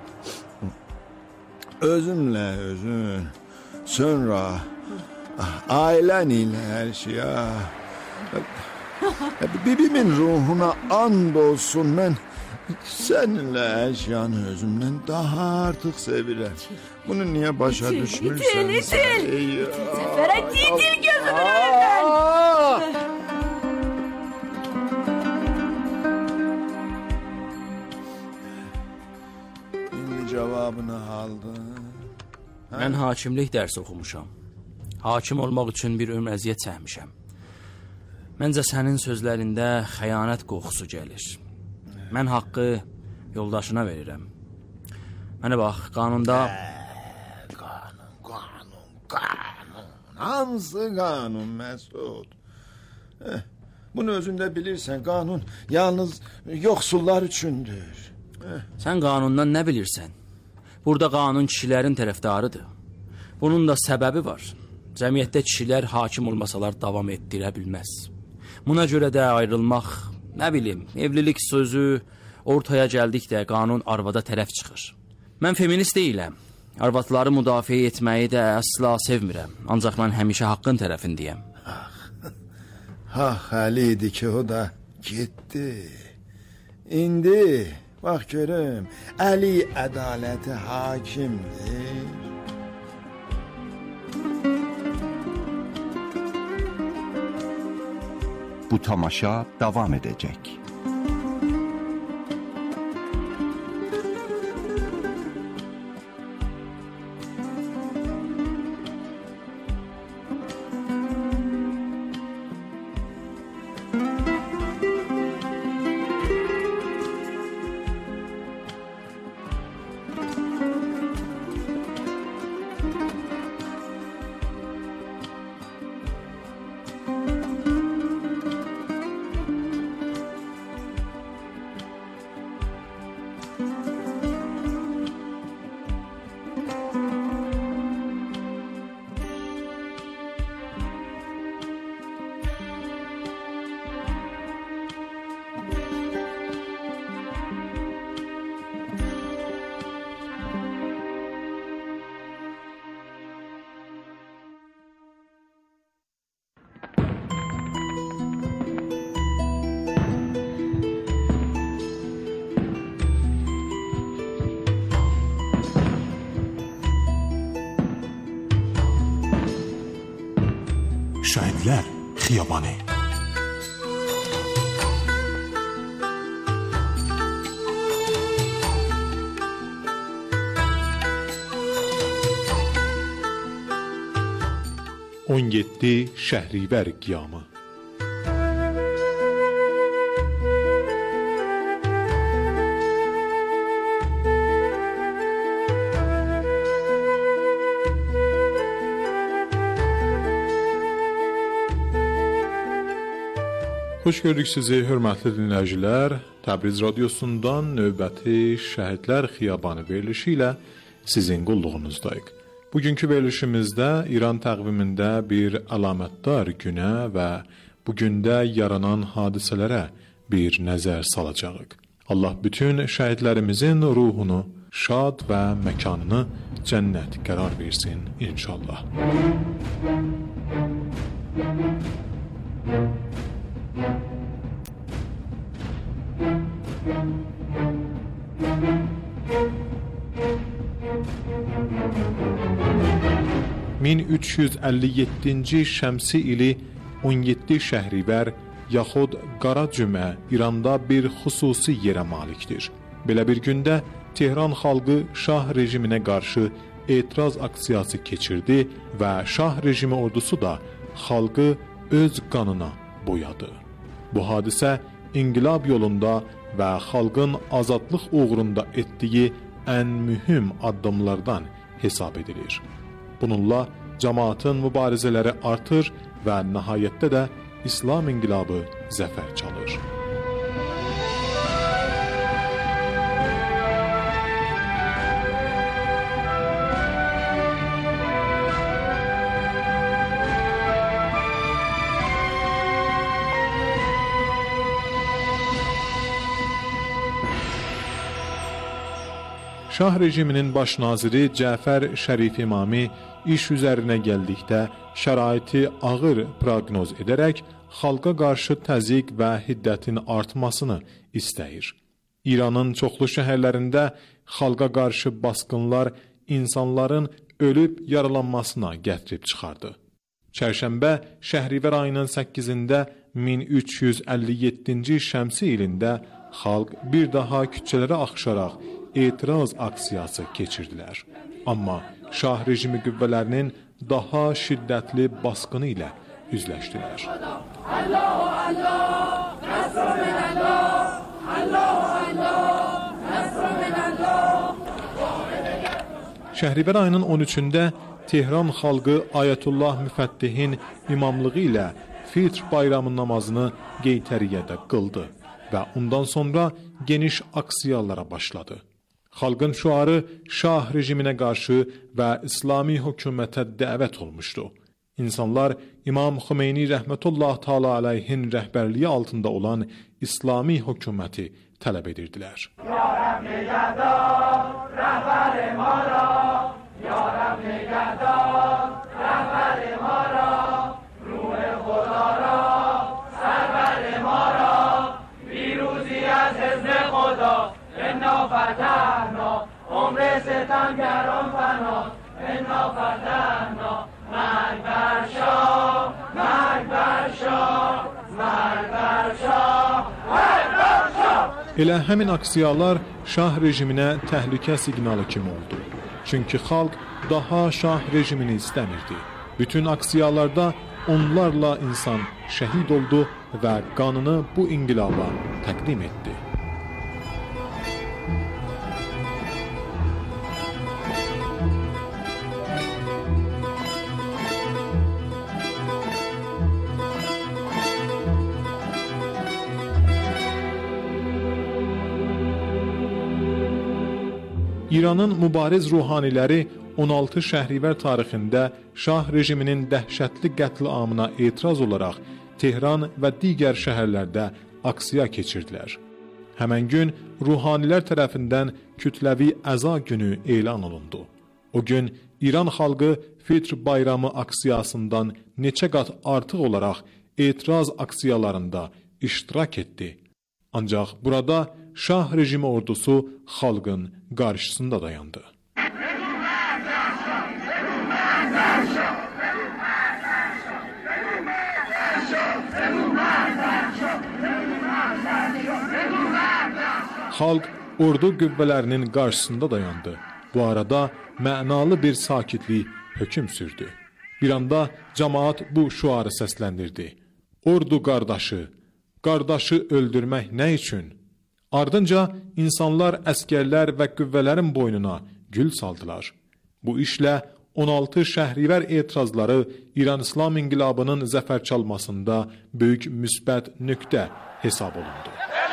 Özümlə özün, sonra ailən ilə hər şeyə. Bibimin ruhuna and olsun, mən səninlə əşyanı özümdən daha artıq sevirəm. Bunu niyə başa düşmürsən? İtil, itil. Səfərə itil gözümün önündən. İndi cavabını aldın. Mən hakimlik dərsi oxumuşam. Hakim olmaq üçün bir ömür əziyyət çəkmişəm. Məncə sənin sözlərində xəyanət qoxusu gəlir. Mən haqqı yoldaşına verirəm. Mənə bax, qanunda... Qanun, qanun, qanun. Hansı qanun, Məsud? Eh, bunu özündə bilirsən, qanun yalnız yoxsullar üçündür. Eh. Sən qanundan nə bilirsən? Burada qanun kişilərin tərəfdarıdır. Bunun da səbəbi var. Cəmiyyətdə kişilər hakim olmasalar davam etdirə bilməz. Buna görə də ayrılmaq, nə bilim, evlilik sözü ortaya gəldikdə qanun arvada tərəf çıxır. Mən feminist deyiləm. Arvadları müdafiə etməyi də əsla sevmirəm. Ancaq mən həmişə haqqın tərəfindəyəm. Ha, Əli idi ki, o da getdi. İndi, bax görüm, Əli ədaləti hakimdir. Bu tamaşa devam edecek. Şəhidlər Xiyabanı. on yeddi Şəhrivər qiyamı. Xoş gördük sizi, hörmətli dinləyicilər. Təbriz radiosundan növbəti Şəhidlər Xiyabanı verilişi ilə sizin qulluğunuzdayıq. Bugünkü verilişimizdə İran təqvimində bir əlamətdar günə və bu gündə yaranan hadisələrə bir nəzər salacağıq. Allah bütün şəhidlərimizin ruhunu şad və məkanını cənnət qərar versin inşallah. min üç yüz əlli yeddinci şəmsi ili on yeddi Şəhrivər yaxud Qara Cümə İranda bir xüsusi yerə malikdir. Belə bir gündə Tehran xalqı şah rejiminə qarşı etiraz aksiyası keçirdi və şah rejimi ordusu da xalqı öz qanına boyadı. Bu hadisə inqilab yolunda və xalqın azadlıq uğrunda etdiyi ən mühüm addımlardan hesab edilir. Bununla cəmaatın mübarizələri artır və nəhayətdə də İslam inqilabı zəfər çalır. Şah rejiminin baş naziri Cəfər Şərif İmami iş üzərinə gəldikdə şəraiti ağır proqnoz edərək xalqa qarşı təzyiq və hiddətin artmasını istəyir. İranın çoxlu şəhərlərində xalqa qarşı basqınlar insanların ölüb yaralanmasına gətirib çıxardı. Çərşənbə Şəhrivər ayının səkkizində min üç yüz əlli yeddinci şəmsi ilində xalq bir daha küçələrə axışaraq etiraz aksiyası keçirdilər. Amma şah rejimi qüvvələrinin daha şiddətli basqını ilə üzləşdilər. Allahu Allah, Resulullah, Allahu Allah, Resulullah. Şəhrivər ayının on üçündə Tehran xalqı Ayətullah Müfəttihin imamlığı ilə Fitr bayramı namazını Geytəriyyədə qıldı və ondan sonra geniş aksiyalara başladı. Xalqın şüarı şah rejiminə qarşı və İslami hökumətə dəvət olmuşdu. İnsanlar İmam Xümeyni rəhmətullah təala aleyhin rəhbərliyi altında olan İslami hökuməti tələb edirdilər. Ya Rəbb nigadar, rəhbər mara, Ya Rəbb nigadar, rəhbər mara, ruh xudara, sərvər mara, biruzi az hizb xuda, inna fatahna, umr ستمگران فنا، inna fatahna, مرگ بر شاه، مرگ بر شاه، مرگ بر شاه، مرگ بر şah. Elə həmin aksiyalar şah rejiminə təhlükə siqnalı kimi oldu. Çünki xalq daha şah rejimini istəmirdi. Bütün aksiyalarda onlarla insan şəhid oldu və qanını bu inqilaba təqdim etdi. İranın mübariz ruhaniləri on altı Şəhrivər tarixində şah rejiminin dəhşətli qətliamına etiraz olaraq Tehran və digər şəhərlərdə aksiya keçirdilər. Həmən gün ruhanilər tərəfindən kütləvi əza günü elan olundu. O gün İran xalqı Fitr bayramı aksiyasından neçə qat artıq olaraq etiraz aksiyalarında iştirak etdi. Ancaq burada şah rejimi ordusu xalqın qarşısında dayandı. Xalq ordu qüvvələrinin qarşısında dayandı. Bu arada mənalı bir sakitlik hökm sürdü. Bir anda cəmaat bu şuarı səsləndirdi. Ordu qardaşı, qardaşı öldürmək nə üçün? Ardınca insanlar əskərlər və qüvvələrin boynuna gül saldılar. Bu işlə on altı Şəhrivər etirazları İran İslam İnqilabının zəfər çalmasında böyük müsbət nöqtə hesab olundu.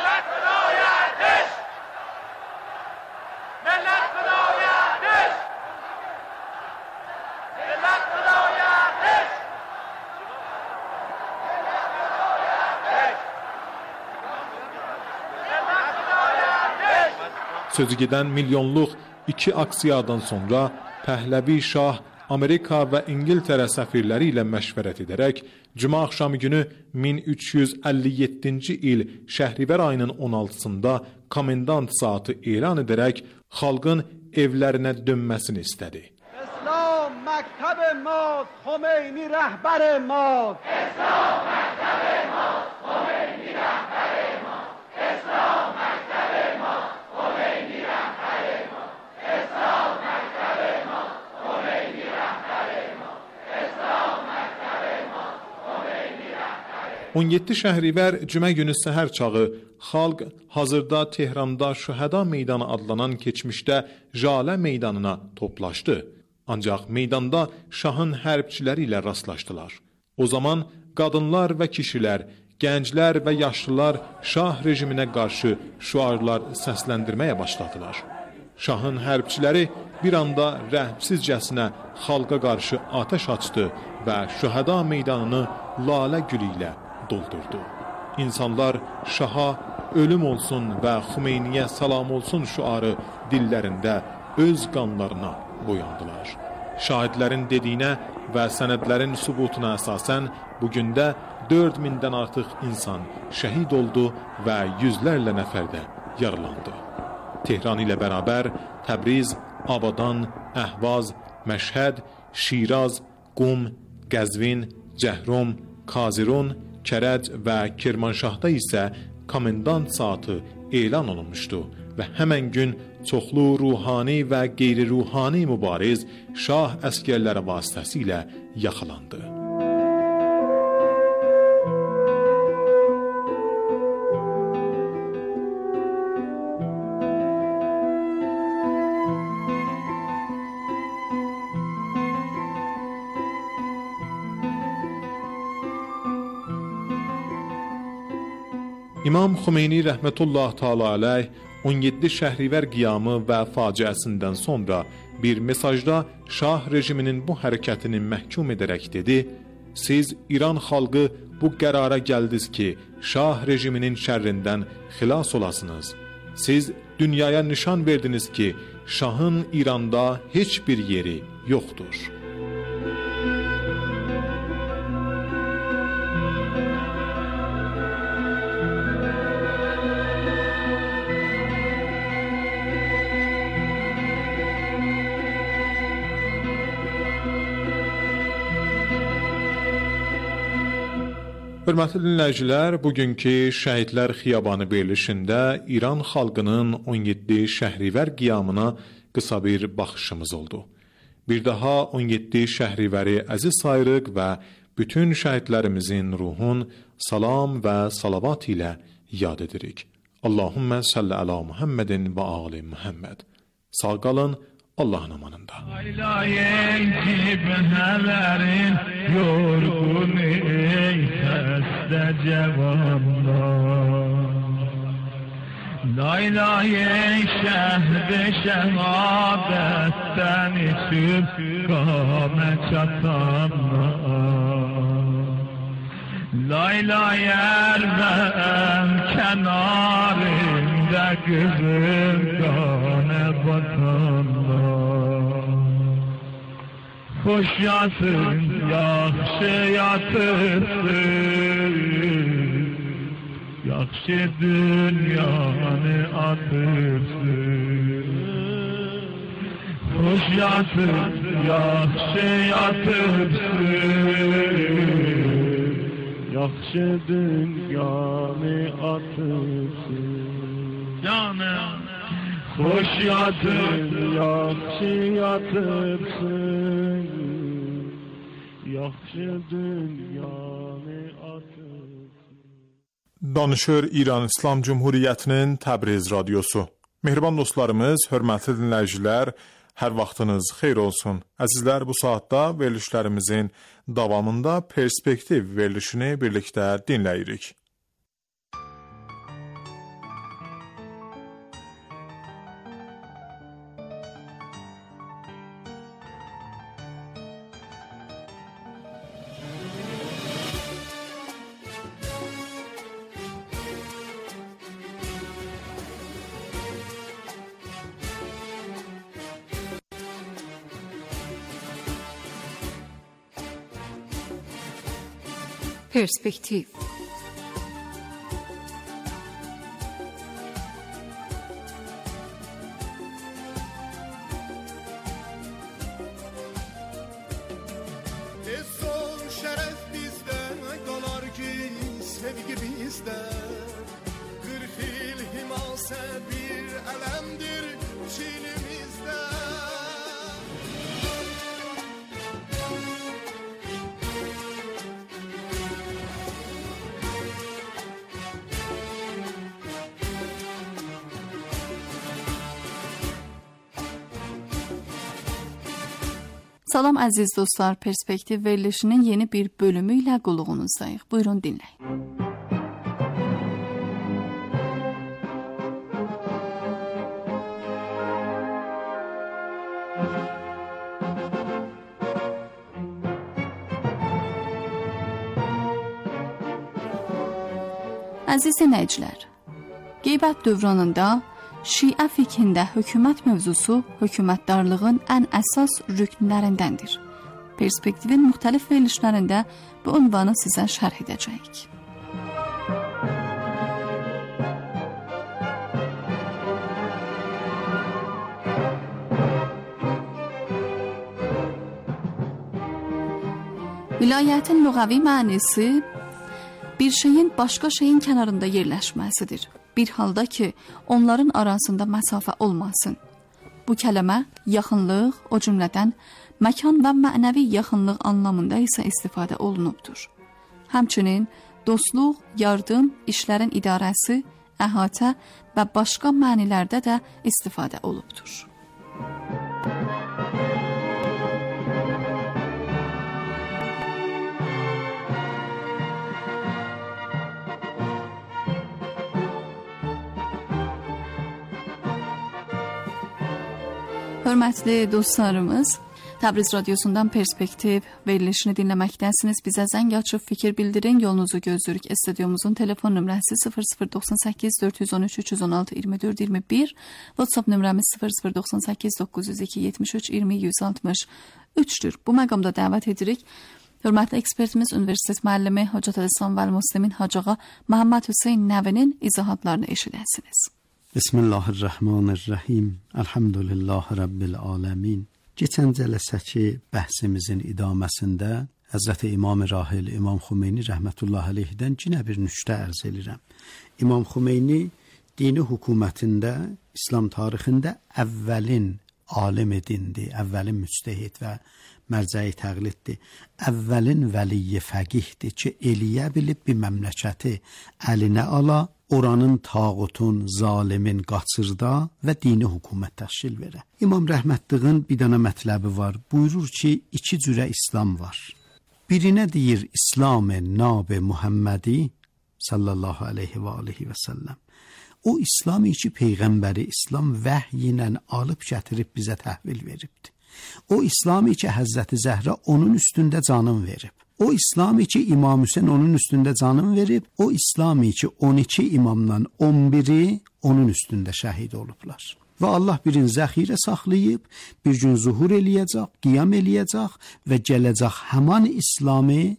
Sözü gedən milyonluq iki aksiyadan sonra Pəhləvi Şah Amerika və İngiltərə səfirləri ilə məşvərət edərək Cümə axşamı günü min üç yüz əlli yeddinci il Şəhrivər ayının on altısında komendant saatı elan edərək xalqın evlərinə dönməsini istədi. İslam məktəb-i maz, Xomeyni rəhbər maz. İslam məktəb-i maz, Xomeyni rəhbər maz. İslam məktəb-i maz. on yeddi Şəhrivər cümə günü səhər çağı xalq hazırda Tehranda Şühəda meydanı adlanan keçmişdə Jalə meydanına toplaşdı. Ancaq meydanda şahın hərbçiləri ilə rastlaşdılar. O zaman qadınlar və kişilər, gənclər və yaşlılar şah rejiminə qarşı şüarlar səsləndirməyə başladılar. Şahın hərbçiləri bir anda rəhmsizcəsinə xalqa qarşı atəş açdı və Şühəda meydanını lalə gülü ilə doldurdu. İnsanlar şaha ölüm olsun və Xümeyniyə salam olsun şüarı dillərində öz qanlarına boyandılar. Şahidlərin dediyinə və sənədlərin sübutuna əsasən bugün də dörd mindən artıq insan şəhid oldu və yüzlərlə nəfər də yaralandı. Tehran ilə bərabər Təbriz, Abadan, Əhvaz, Məşhəd, Şiraz, Qum, Qəzvin, Cəhrum, Kazirun, Kərəc və Kermanşahda isə komendant saatı elan olunmuşdu və həmən gün çoxlu ruhani və qeyri-ruhani mübariz şah əskərləri vasitəsilə yaxalandı. İmam Xümeyni rəhmətullah təala aleyh on yeddi Şəhrivər qiyamı və faciəsindən sonra bir mesajda şah rejiminin bu hərəkətini məhkum edərək dedi: "Siz İran xalqı bu qərara gəldiniz ki, şah rejiminin şərrindən xilas olasınız. Siz dünyaya nişan verdiniz ki, şahın İranda heç bir yeri yoxdur." Hörmətli dinləyicilər, bugünkü Şəhidlər Xiyabanı verilişində İran xalqının on yeddi Şəhrivər qiyamına qısa bir baxışımız oldu. Bir daha on yeddi Şəhrivəri əziz sayırıq və bütün şəhidlərimizin ruhun salam və salavat ilə yad edirik. Allahümmə salli əla Muhammedin və ali Muhammed. Sağ qalın, Allah'ın amanında. Aylayın cibhelerin yorgun ey seste cevanlar. Laylayın şehri şehadetten içip kâme çatanlar. Laylayer ve kenarında kızım kâne batanlar. Hoş yatın, yaxşı yatırsın, yaxşı dünyanı atırsın. Hoş yatın, yaxşı yatırsın, yaxşı dünyanı atırsın. Canım. Hoş yatır, yaxşı yatırsın, yaxşı dünyanı atırsın. Danışır İran İslam Cumhuriyyətinin Təbriz Radyosu. Mehriban dostlarımız, hörmətli dinləyicilər, hər vaxtınız xeyir olsun. Əzizlər, bu saatda verilişlərimizin davamında perspektiv verilişini birlikdə dinləyirik. Perspektiv. Salam əziz dostlar, Perspektiv verilişinin yeni bir bölümü ilə qulluğunuzdayıq. Buyurun dinləyin. Əziz dinləyicilər, qeybət dövranında Şiə fikrində hökumət mövzusu hökumətdarlığın ən əsas rüknlərindəndir. Perspektivin müxtəlif verilişlərində bu ünvanı sizə şərh edəcəyik. Vilayətin lüğəvi mənası bir şeyin başqa şeyin kənarında yerləşməsidir. Bir halda ki, onların arasında məsafə olmasın. Bu kəlmə yaxınlıq, o cümlədən məkan və mənəvi yaxınlıq anlamında isə istifadə olunubdur. Həmçinin dostluq, yardım, işlərin idarəsi, əhatə və başqa mənilərdə də istifadə olubdur. Hörmətli dostlarımız, Təbriz Radyosu'ndan Perspektiv verilişini dinləməkdəsiniz. Bizə zəng açıb fikir bildirin, yolunuzu gözləyirik. Stüdyomuzun telefon nömrəsi sıfır sıfır doxsan səkkiz dörd yüz on üç üç yüz on altı iyirmi dörd iyirmi bir, WhatsApp nömrəmiz sıfır sıfır doxsan səkkiz doqquz yüz iki yetmiş üç iyirmi yüz altmış üçdür. Bu məqamda dəvət edirik. Hörmətli ekspertimiz, Universitet müəllimi Hacı Tədəslan və Müslimin Hacığa Məhəmməd Hüseyn Nəvinin izahatlarını eşidəsiniz. Bismillahirrahmanirrahim. Elhamdülillah Rabbil alemin. Keçən cələsəki bəhsimizin idaməsində Həzrəti İmam Rahil İmam Xümeyni rəhmətullah əleyhidən yenə bir nüktə ərz edirəm. İmam Xümeyni dini hökumətində, İslam tarixində əvvəlin alim edindi, əvvəlin müctəhid və mərcəyi təqliddir. Əvvəlin vəliyyi fəqihdir ki, eləyə bilib bir məmləkəti əlinə ala, oranın tağutun, zalimin qaçırda və dini hökumət təşkil verə. İmam Rəhmətliğin bir dənə mətləbi var. Buyurur ki, iki cürə İslam var. Birinə deyir İslam-ı Nab-ı Muhammədi sallallahu aleyhi və aleyhi və səlləm. O İslam ki, Peyğəmbəri İslam vəhy ilə alıb gətirib bizə təhvil veribdir. O İslam ki, Həzrəti Zəhra onun üstündə canın verib. O İslami ki, İmam Hüseyin onun üstündə canını verib, o İslami ki, on iki imamdan on biri onun üstündə şəhid olublar. Və Allah birini zəxirə saxlayıb, bir gün zuhur eləyəcək, qiyam eləyəcək və gələcək həman İslami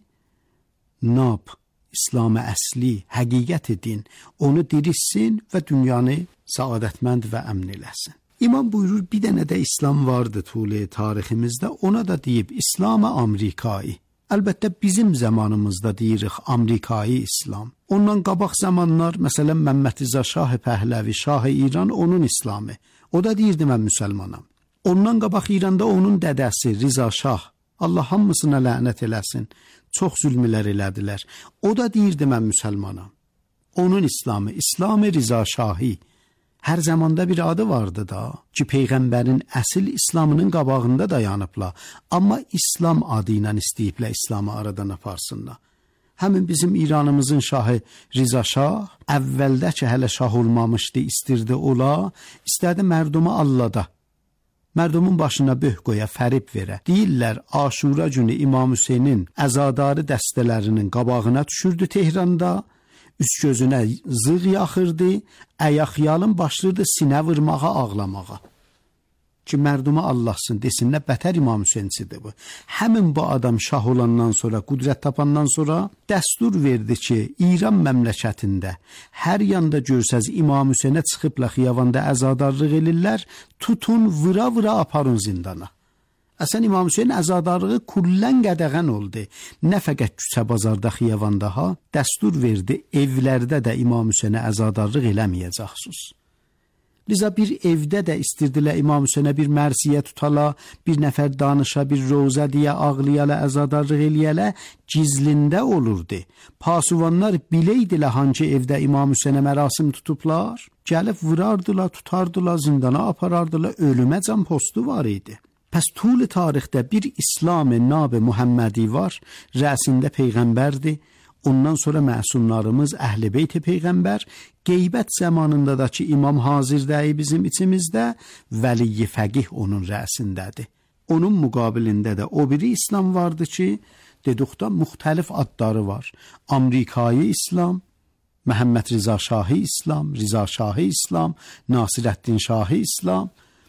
nab, İslamı əsli, həqiqət edin, onu dirissin və dünyanı saadətmənd və əmn eləsin. İmam buyurur, bir dənə də İslam vardı tuli tariximizdə, ona da deyib İslam-ı Amerikayı. Əlbəttə bizim zamanımızda deyirik Amerikayı İslam. Ondan qabaq zamanlar, məsələn Məmməd Rza Şah Pəhləvi, Şah İran onun İslamı. O da deyirdi mən müsəlmanam. Ondan qabaq İranda onun dədəsi Rza Şah, Allah hamısına lənət eləsin, çox zülmlər elədilər. O da deyirdi mən müsəlmanam. Onun İslamı, İslam-ı Rza Şahi. Hər zamanda bir adı vardı da ki, Peyğəmbərin əsl İslamının qabağında dayanıblar. Amma İslam adı ilə istəyiblər İslamı aradan aparsınlar. Həmin bizim İranımızın şahı Rza Şah, əvvəldə ki, hələ şah olmamışdı, istirdi ola, istədi mərduma allada. Mərdumun başına böh qoya, fərib verə. Deyirlər, Aşura günü İmam Hüseynin əzadarı dəstələrinin qabağına düşürdü Tehranda, üst gözünə zığ yaxırdı, əyaqyalın başlayırdı sinə vurmağa, ağlamağa. Ki, mərduma Allahsın desinlər, bətər İmam Hüseyinçidir bu. Həmin bu adam şah olandan sonra, qudrət tapandan sonra dəstur verdi ki, İran məmləkətində hər yanda görsəz İmam Hüseynə çıxıbla xiyavanda əzadarlıq elirlər, tutun, vıra-vıra aparın zindana. Əsən İmam Hüseyin əzadarlığı kullən qədəğən oldu. Nə fəqət küçə bazarda, xiyavanda ha, dəstur verdi, evlərdə də İmam Hüseyinə əzadarlıq eləməyəcəksiniz. Liza bir evdə də istirdilər İmam Hüseynə bir mərsiyə tutala, bir nəfər danışa, bir rozə deyə, ağlayala, əzadarlıq eləyələ, gizlində olurdu. Pasuvanlar biləydilər hangi evdə İmam Hüseynə mərasim tutublar, gəlib vurardılar, tutardılar, zindana aparardılar, ölümə can postu var idi. Pəs tul tarixdə bir İslam-ı Nab-ı Muhammədi var, rəsində Peyğəmbərdir, ondan sonra məsumlarımız Əhl-i Beyt-i Peyğəmbər, qeybət zamanında da ki İmam hazirdə bizim içimizdə, vəliyyi fəqih onun rəsindədir. Onun müqabilində də o biri İslam vardı ki, deduqda müxtəlif adları var. Amerikayı İslam, Məhəmməd Rza Şahı İslam, Rza Şahı İslam, Nasirəddin Şahı İslam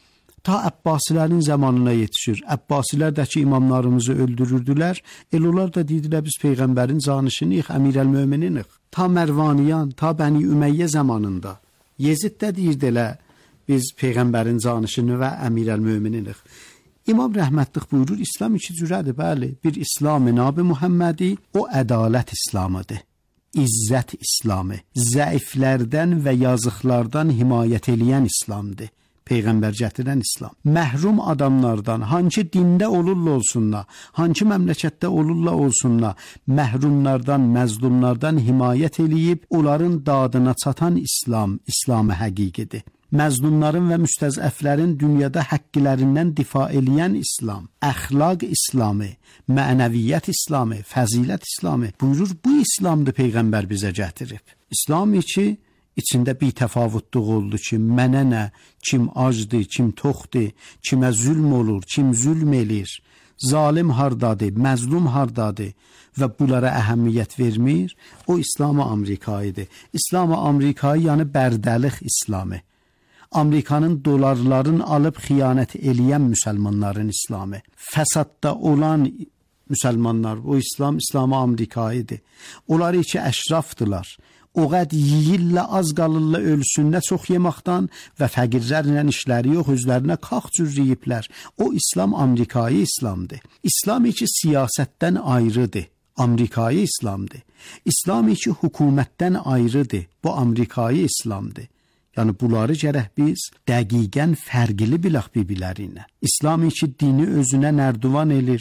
ta Əbbasilərin zamanına yetişir. Əbbasilər də ki imamlarımızı öldürürdülər, el onlar da dedilər biz peyğəmbərin canişiniyik, Əmirəl-mömininik. Ta Mərvaniyan, ta Bəni Ümeyyə zamanında Yezid də deyirdilər biz peyğəmbərin canişini və Əmirəl-mömininik. İmam rəhmətlik buyurur, İslam iki cürədir, bəli. Bir İslam-ı Nabi Muhammədi, o ədalət İslamıdır. İzzət İslamı, zəiflərdən və yazıqlardan himayət eləyən İslamdır. Peyğəmbər gətirən İslam. Məhrum adamlardan, hansı dində olurlar olsunlar, hansı məmləkətdə olurlar olsunlar, məhrumlardan, məzlumlardan himayət eləyib, onların dadına çatan İslam, İslam-ı həqiqidir. Məzlumların və müstəzəflərin dünyada həqqlərindən difa eləyən İslam, əxlaq İslamı, mənəviyyət İslamı, fəzilət İslamı buyurur, bu İslamdır Peyğəmbər bizə gətirib. İslam ki, içində bir təfavütlük oldu ki, mənə nə, kim acdır, kim toxdur, kimə zülm olur, kim zülm elir, zalim hardadır, məzlum hardadır və bunlara əhəmiyyət vermir, o İslam-ı Amerikayıdır. İslam-ı Amerikayı yəni bərdəlik İslamı. Amerikanın dolarların alıb xiyanət eləyən müsəlmanların İslamı. Fəsadda olan müsəlmanlar, o İslam, İslam-ı Amerikayıdır. Onlar iki əşrafdılar. O qəd yiyirlə, az qalırla ölsünlə çox yemaqdan və fəqirlərlə işləri yox, özlərinə qax cürriyiblər. O İslam Amerikayı İslamdır. İslam ki siyasətdən ayrıdır. Amerikayı İslamdır. İslam ki hökumətdən ayrıdır. Bu Amerikayı İslamdır. Yəni bunları gərək biz dəqiqən fərqli bilək bir-birlərinə. İslam ki dini özünə nərdivan elir.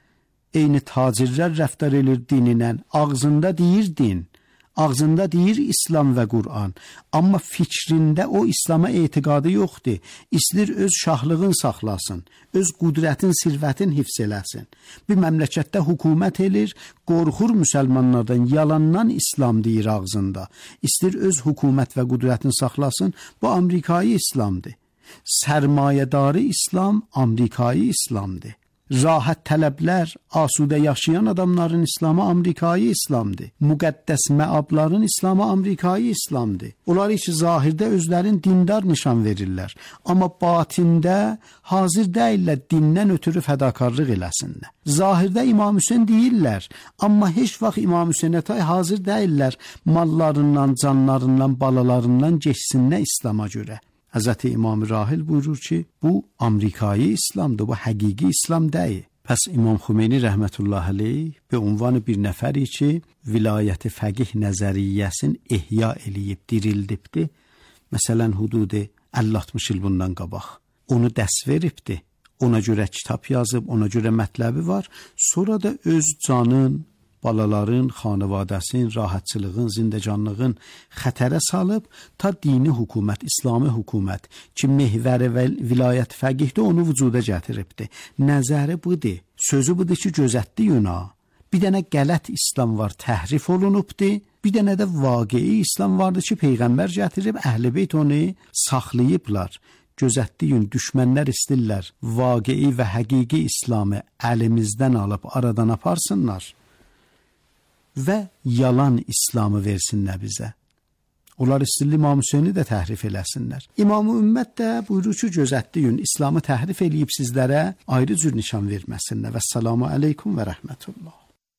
Eyni tacirlər rəftar elir dininlə. Ağzında deyir din. Ağzında deyir İslam və Qur'an, amma fikrində o İslama etiqadı yoxdur. İstəyir öz şahlığın saxlasın, öz qudrətin, sirvətin hifz eləsin. Bir məmləkətdə hökumət elir, qorxur müsəlmanlardan, yalandan İslam deyir ağzında. İstəyir öz hökumət və qudrətini saxlasın, bu Amerikayı İslamdır. Sərmayədarı İslam, Amerikayı İslamdır. Rahat tələblər, asudə yaşayan adamların İslamı Amerikayı İslamdır. Müqəddəs məabların İslamı Amerikayı İslamdır. Onlar ki zahirdə özlərin dindar nişan verirlər, amma batində hazır deyirlər dindən ötürü fədakarlıq eləsinlər. Zahirdə İmam Hüseyin deyirlər, amma heç vaxt İmam Hüseynə tay hazır deyirlər mallarından, canlarından, balalarından geçsinlər İslama görə. Həzrəti İmam Rahil buyurur ki, bu Amerikayı İslamdır, bu həqiqi İslam deyil. Pəs İmam Xümeyni rəhmətullahi aleyh be ünvanı bir nəfəri ki, vilayəti fəqih nəzəriyyəsini ihya eləyib, dirildibdi. Məsələn, hududu əlli altmış il bundan qabaq. Onu dəst veribdi, ona görə kitab yazıb, ona görə mətləbi var. Sonra da öz canın, balaların, xanavadəsin, rahatçılığın, zindəcanlığın xətərə salıb, ta dini hökumət, İslami hökumət ki, mehvəri və vilayət fəqihdə onu vücuda gətiribdi. Nəzəri budur, sözü budur ki, gözətdi yuna. Bir dənə qələt İslam var, təhrif olunubdi. Bir dənə də vaqei İslam vardı ki, Peyğəmbər gətirib, Əhl-i Beyt onu saxlayıblar. Gözətdiyin düşmənlər istirlər, vaqei və həqiqi İslamı əlimizdən alıb aradan aparsınlar və yalan İslamı versinlər bizə. Onlar istirli İmam Hüseyni də təhrif eləsinlər. İmam-ı Ümmət də buyurur ki, gözətdiyin İslamı təhrif eləyib sizlərə ayrı cür nişan verməsinlər. Vəssalamu aleykum və rəhmətullah.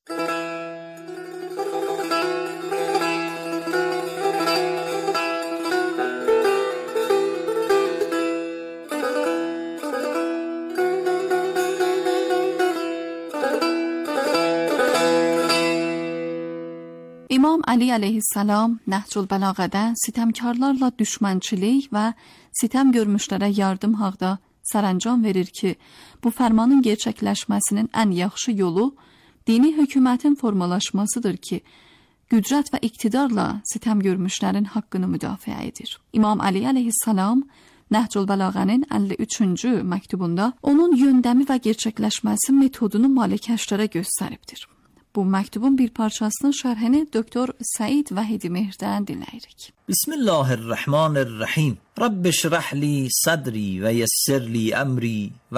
İmam Ali əleyhissalam Nəhcül Bəlağədə sitəmkarlarla düşmənçilik və sitəm görmüşlərə yardım haqda sərəncam verir ki, bu fərmanın gerçəkləşməsinin ən yaxşı yolu dini hökumətin formalaşmasıdır ki, qüdrət və iqtidarla sitəm görmüşlərin haqqını müdafiə edir. İmam Ali əleyhissalam Nəhcül Bəlağənin əlli üçüncü məktubunda onun yöndəmi və gerçəkləşməsi metodunu malikəşlərə göstəribdir. Bu məktubun bir parçasının şərhini doktor Səid Vəhidi Mehridən dinləyirik. Bismillahirrahmanirrahim. Rabbi şrah li sadri və yessir li əmri və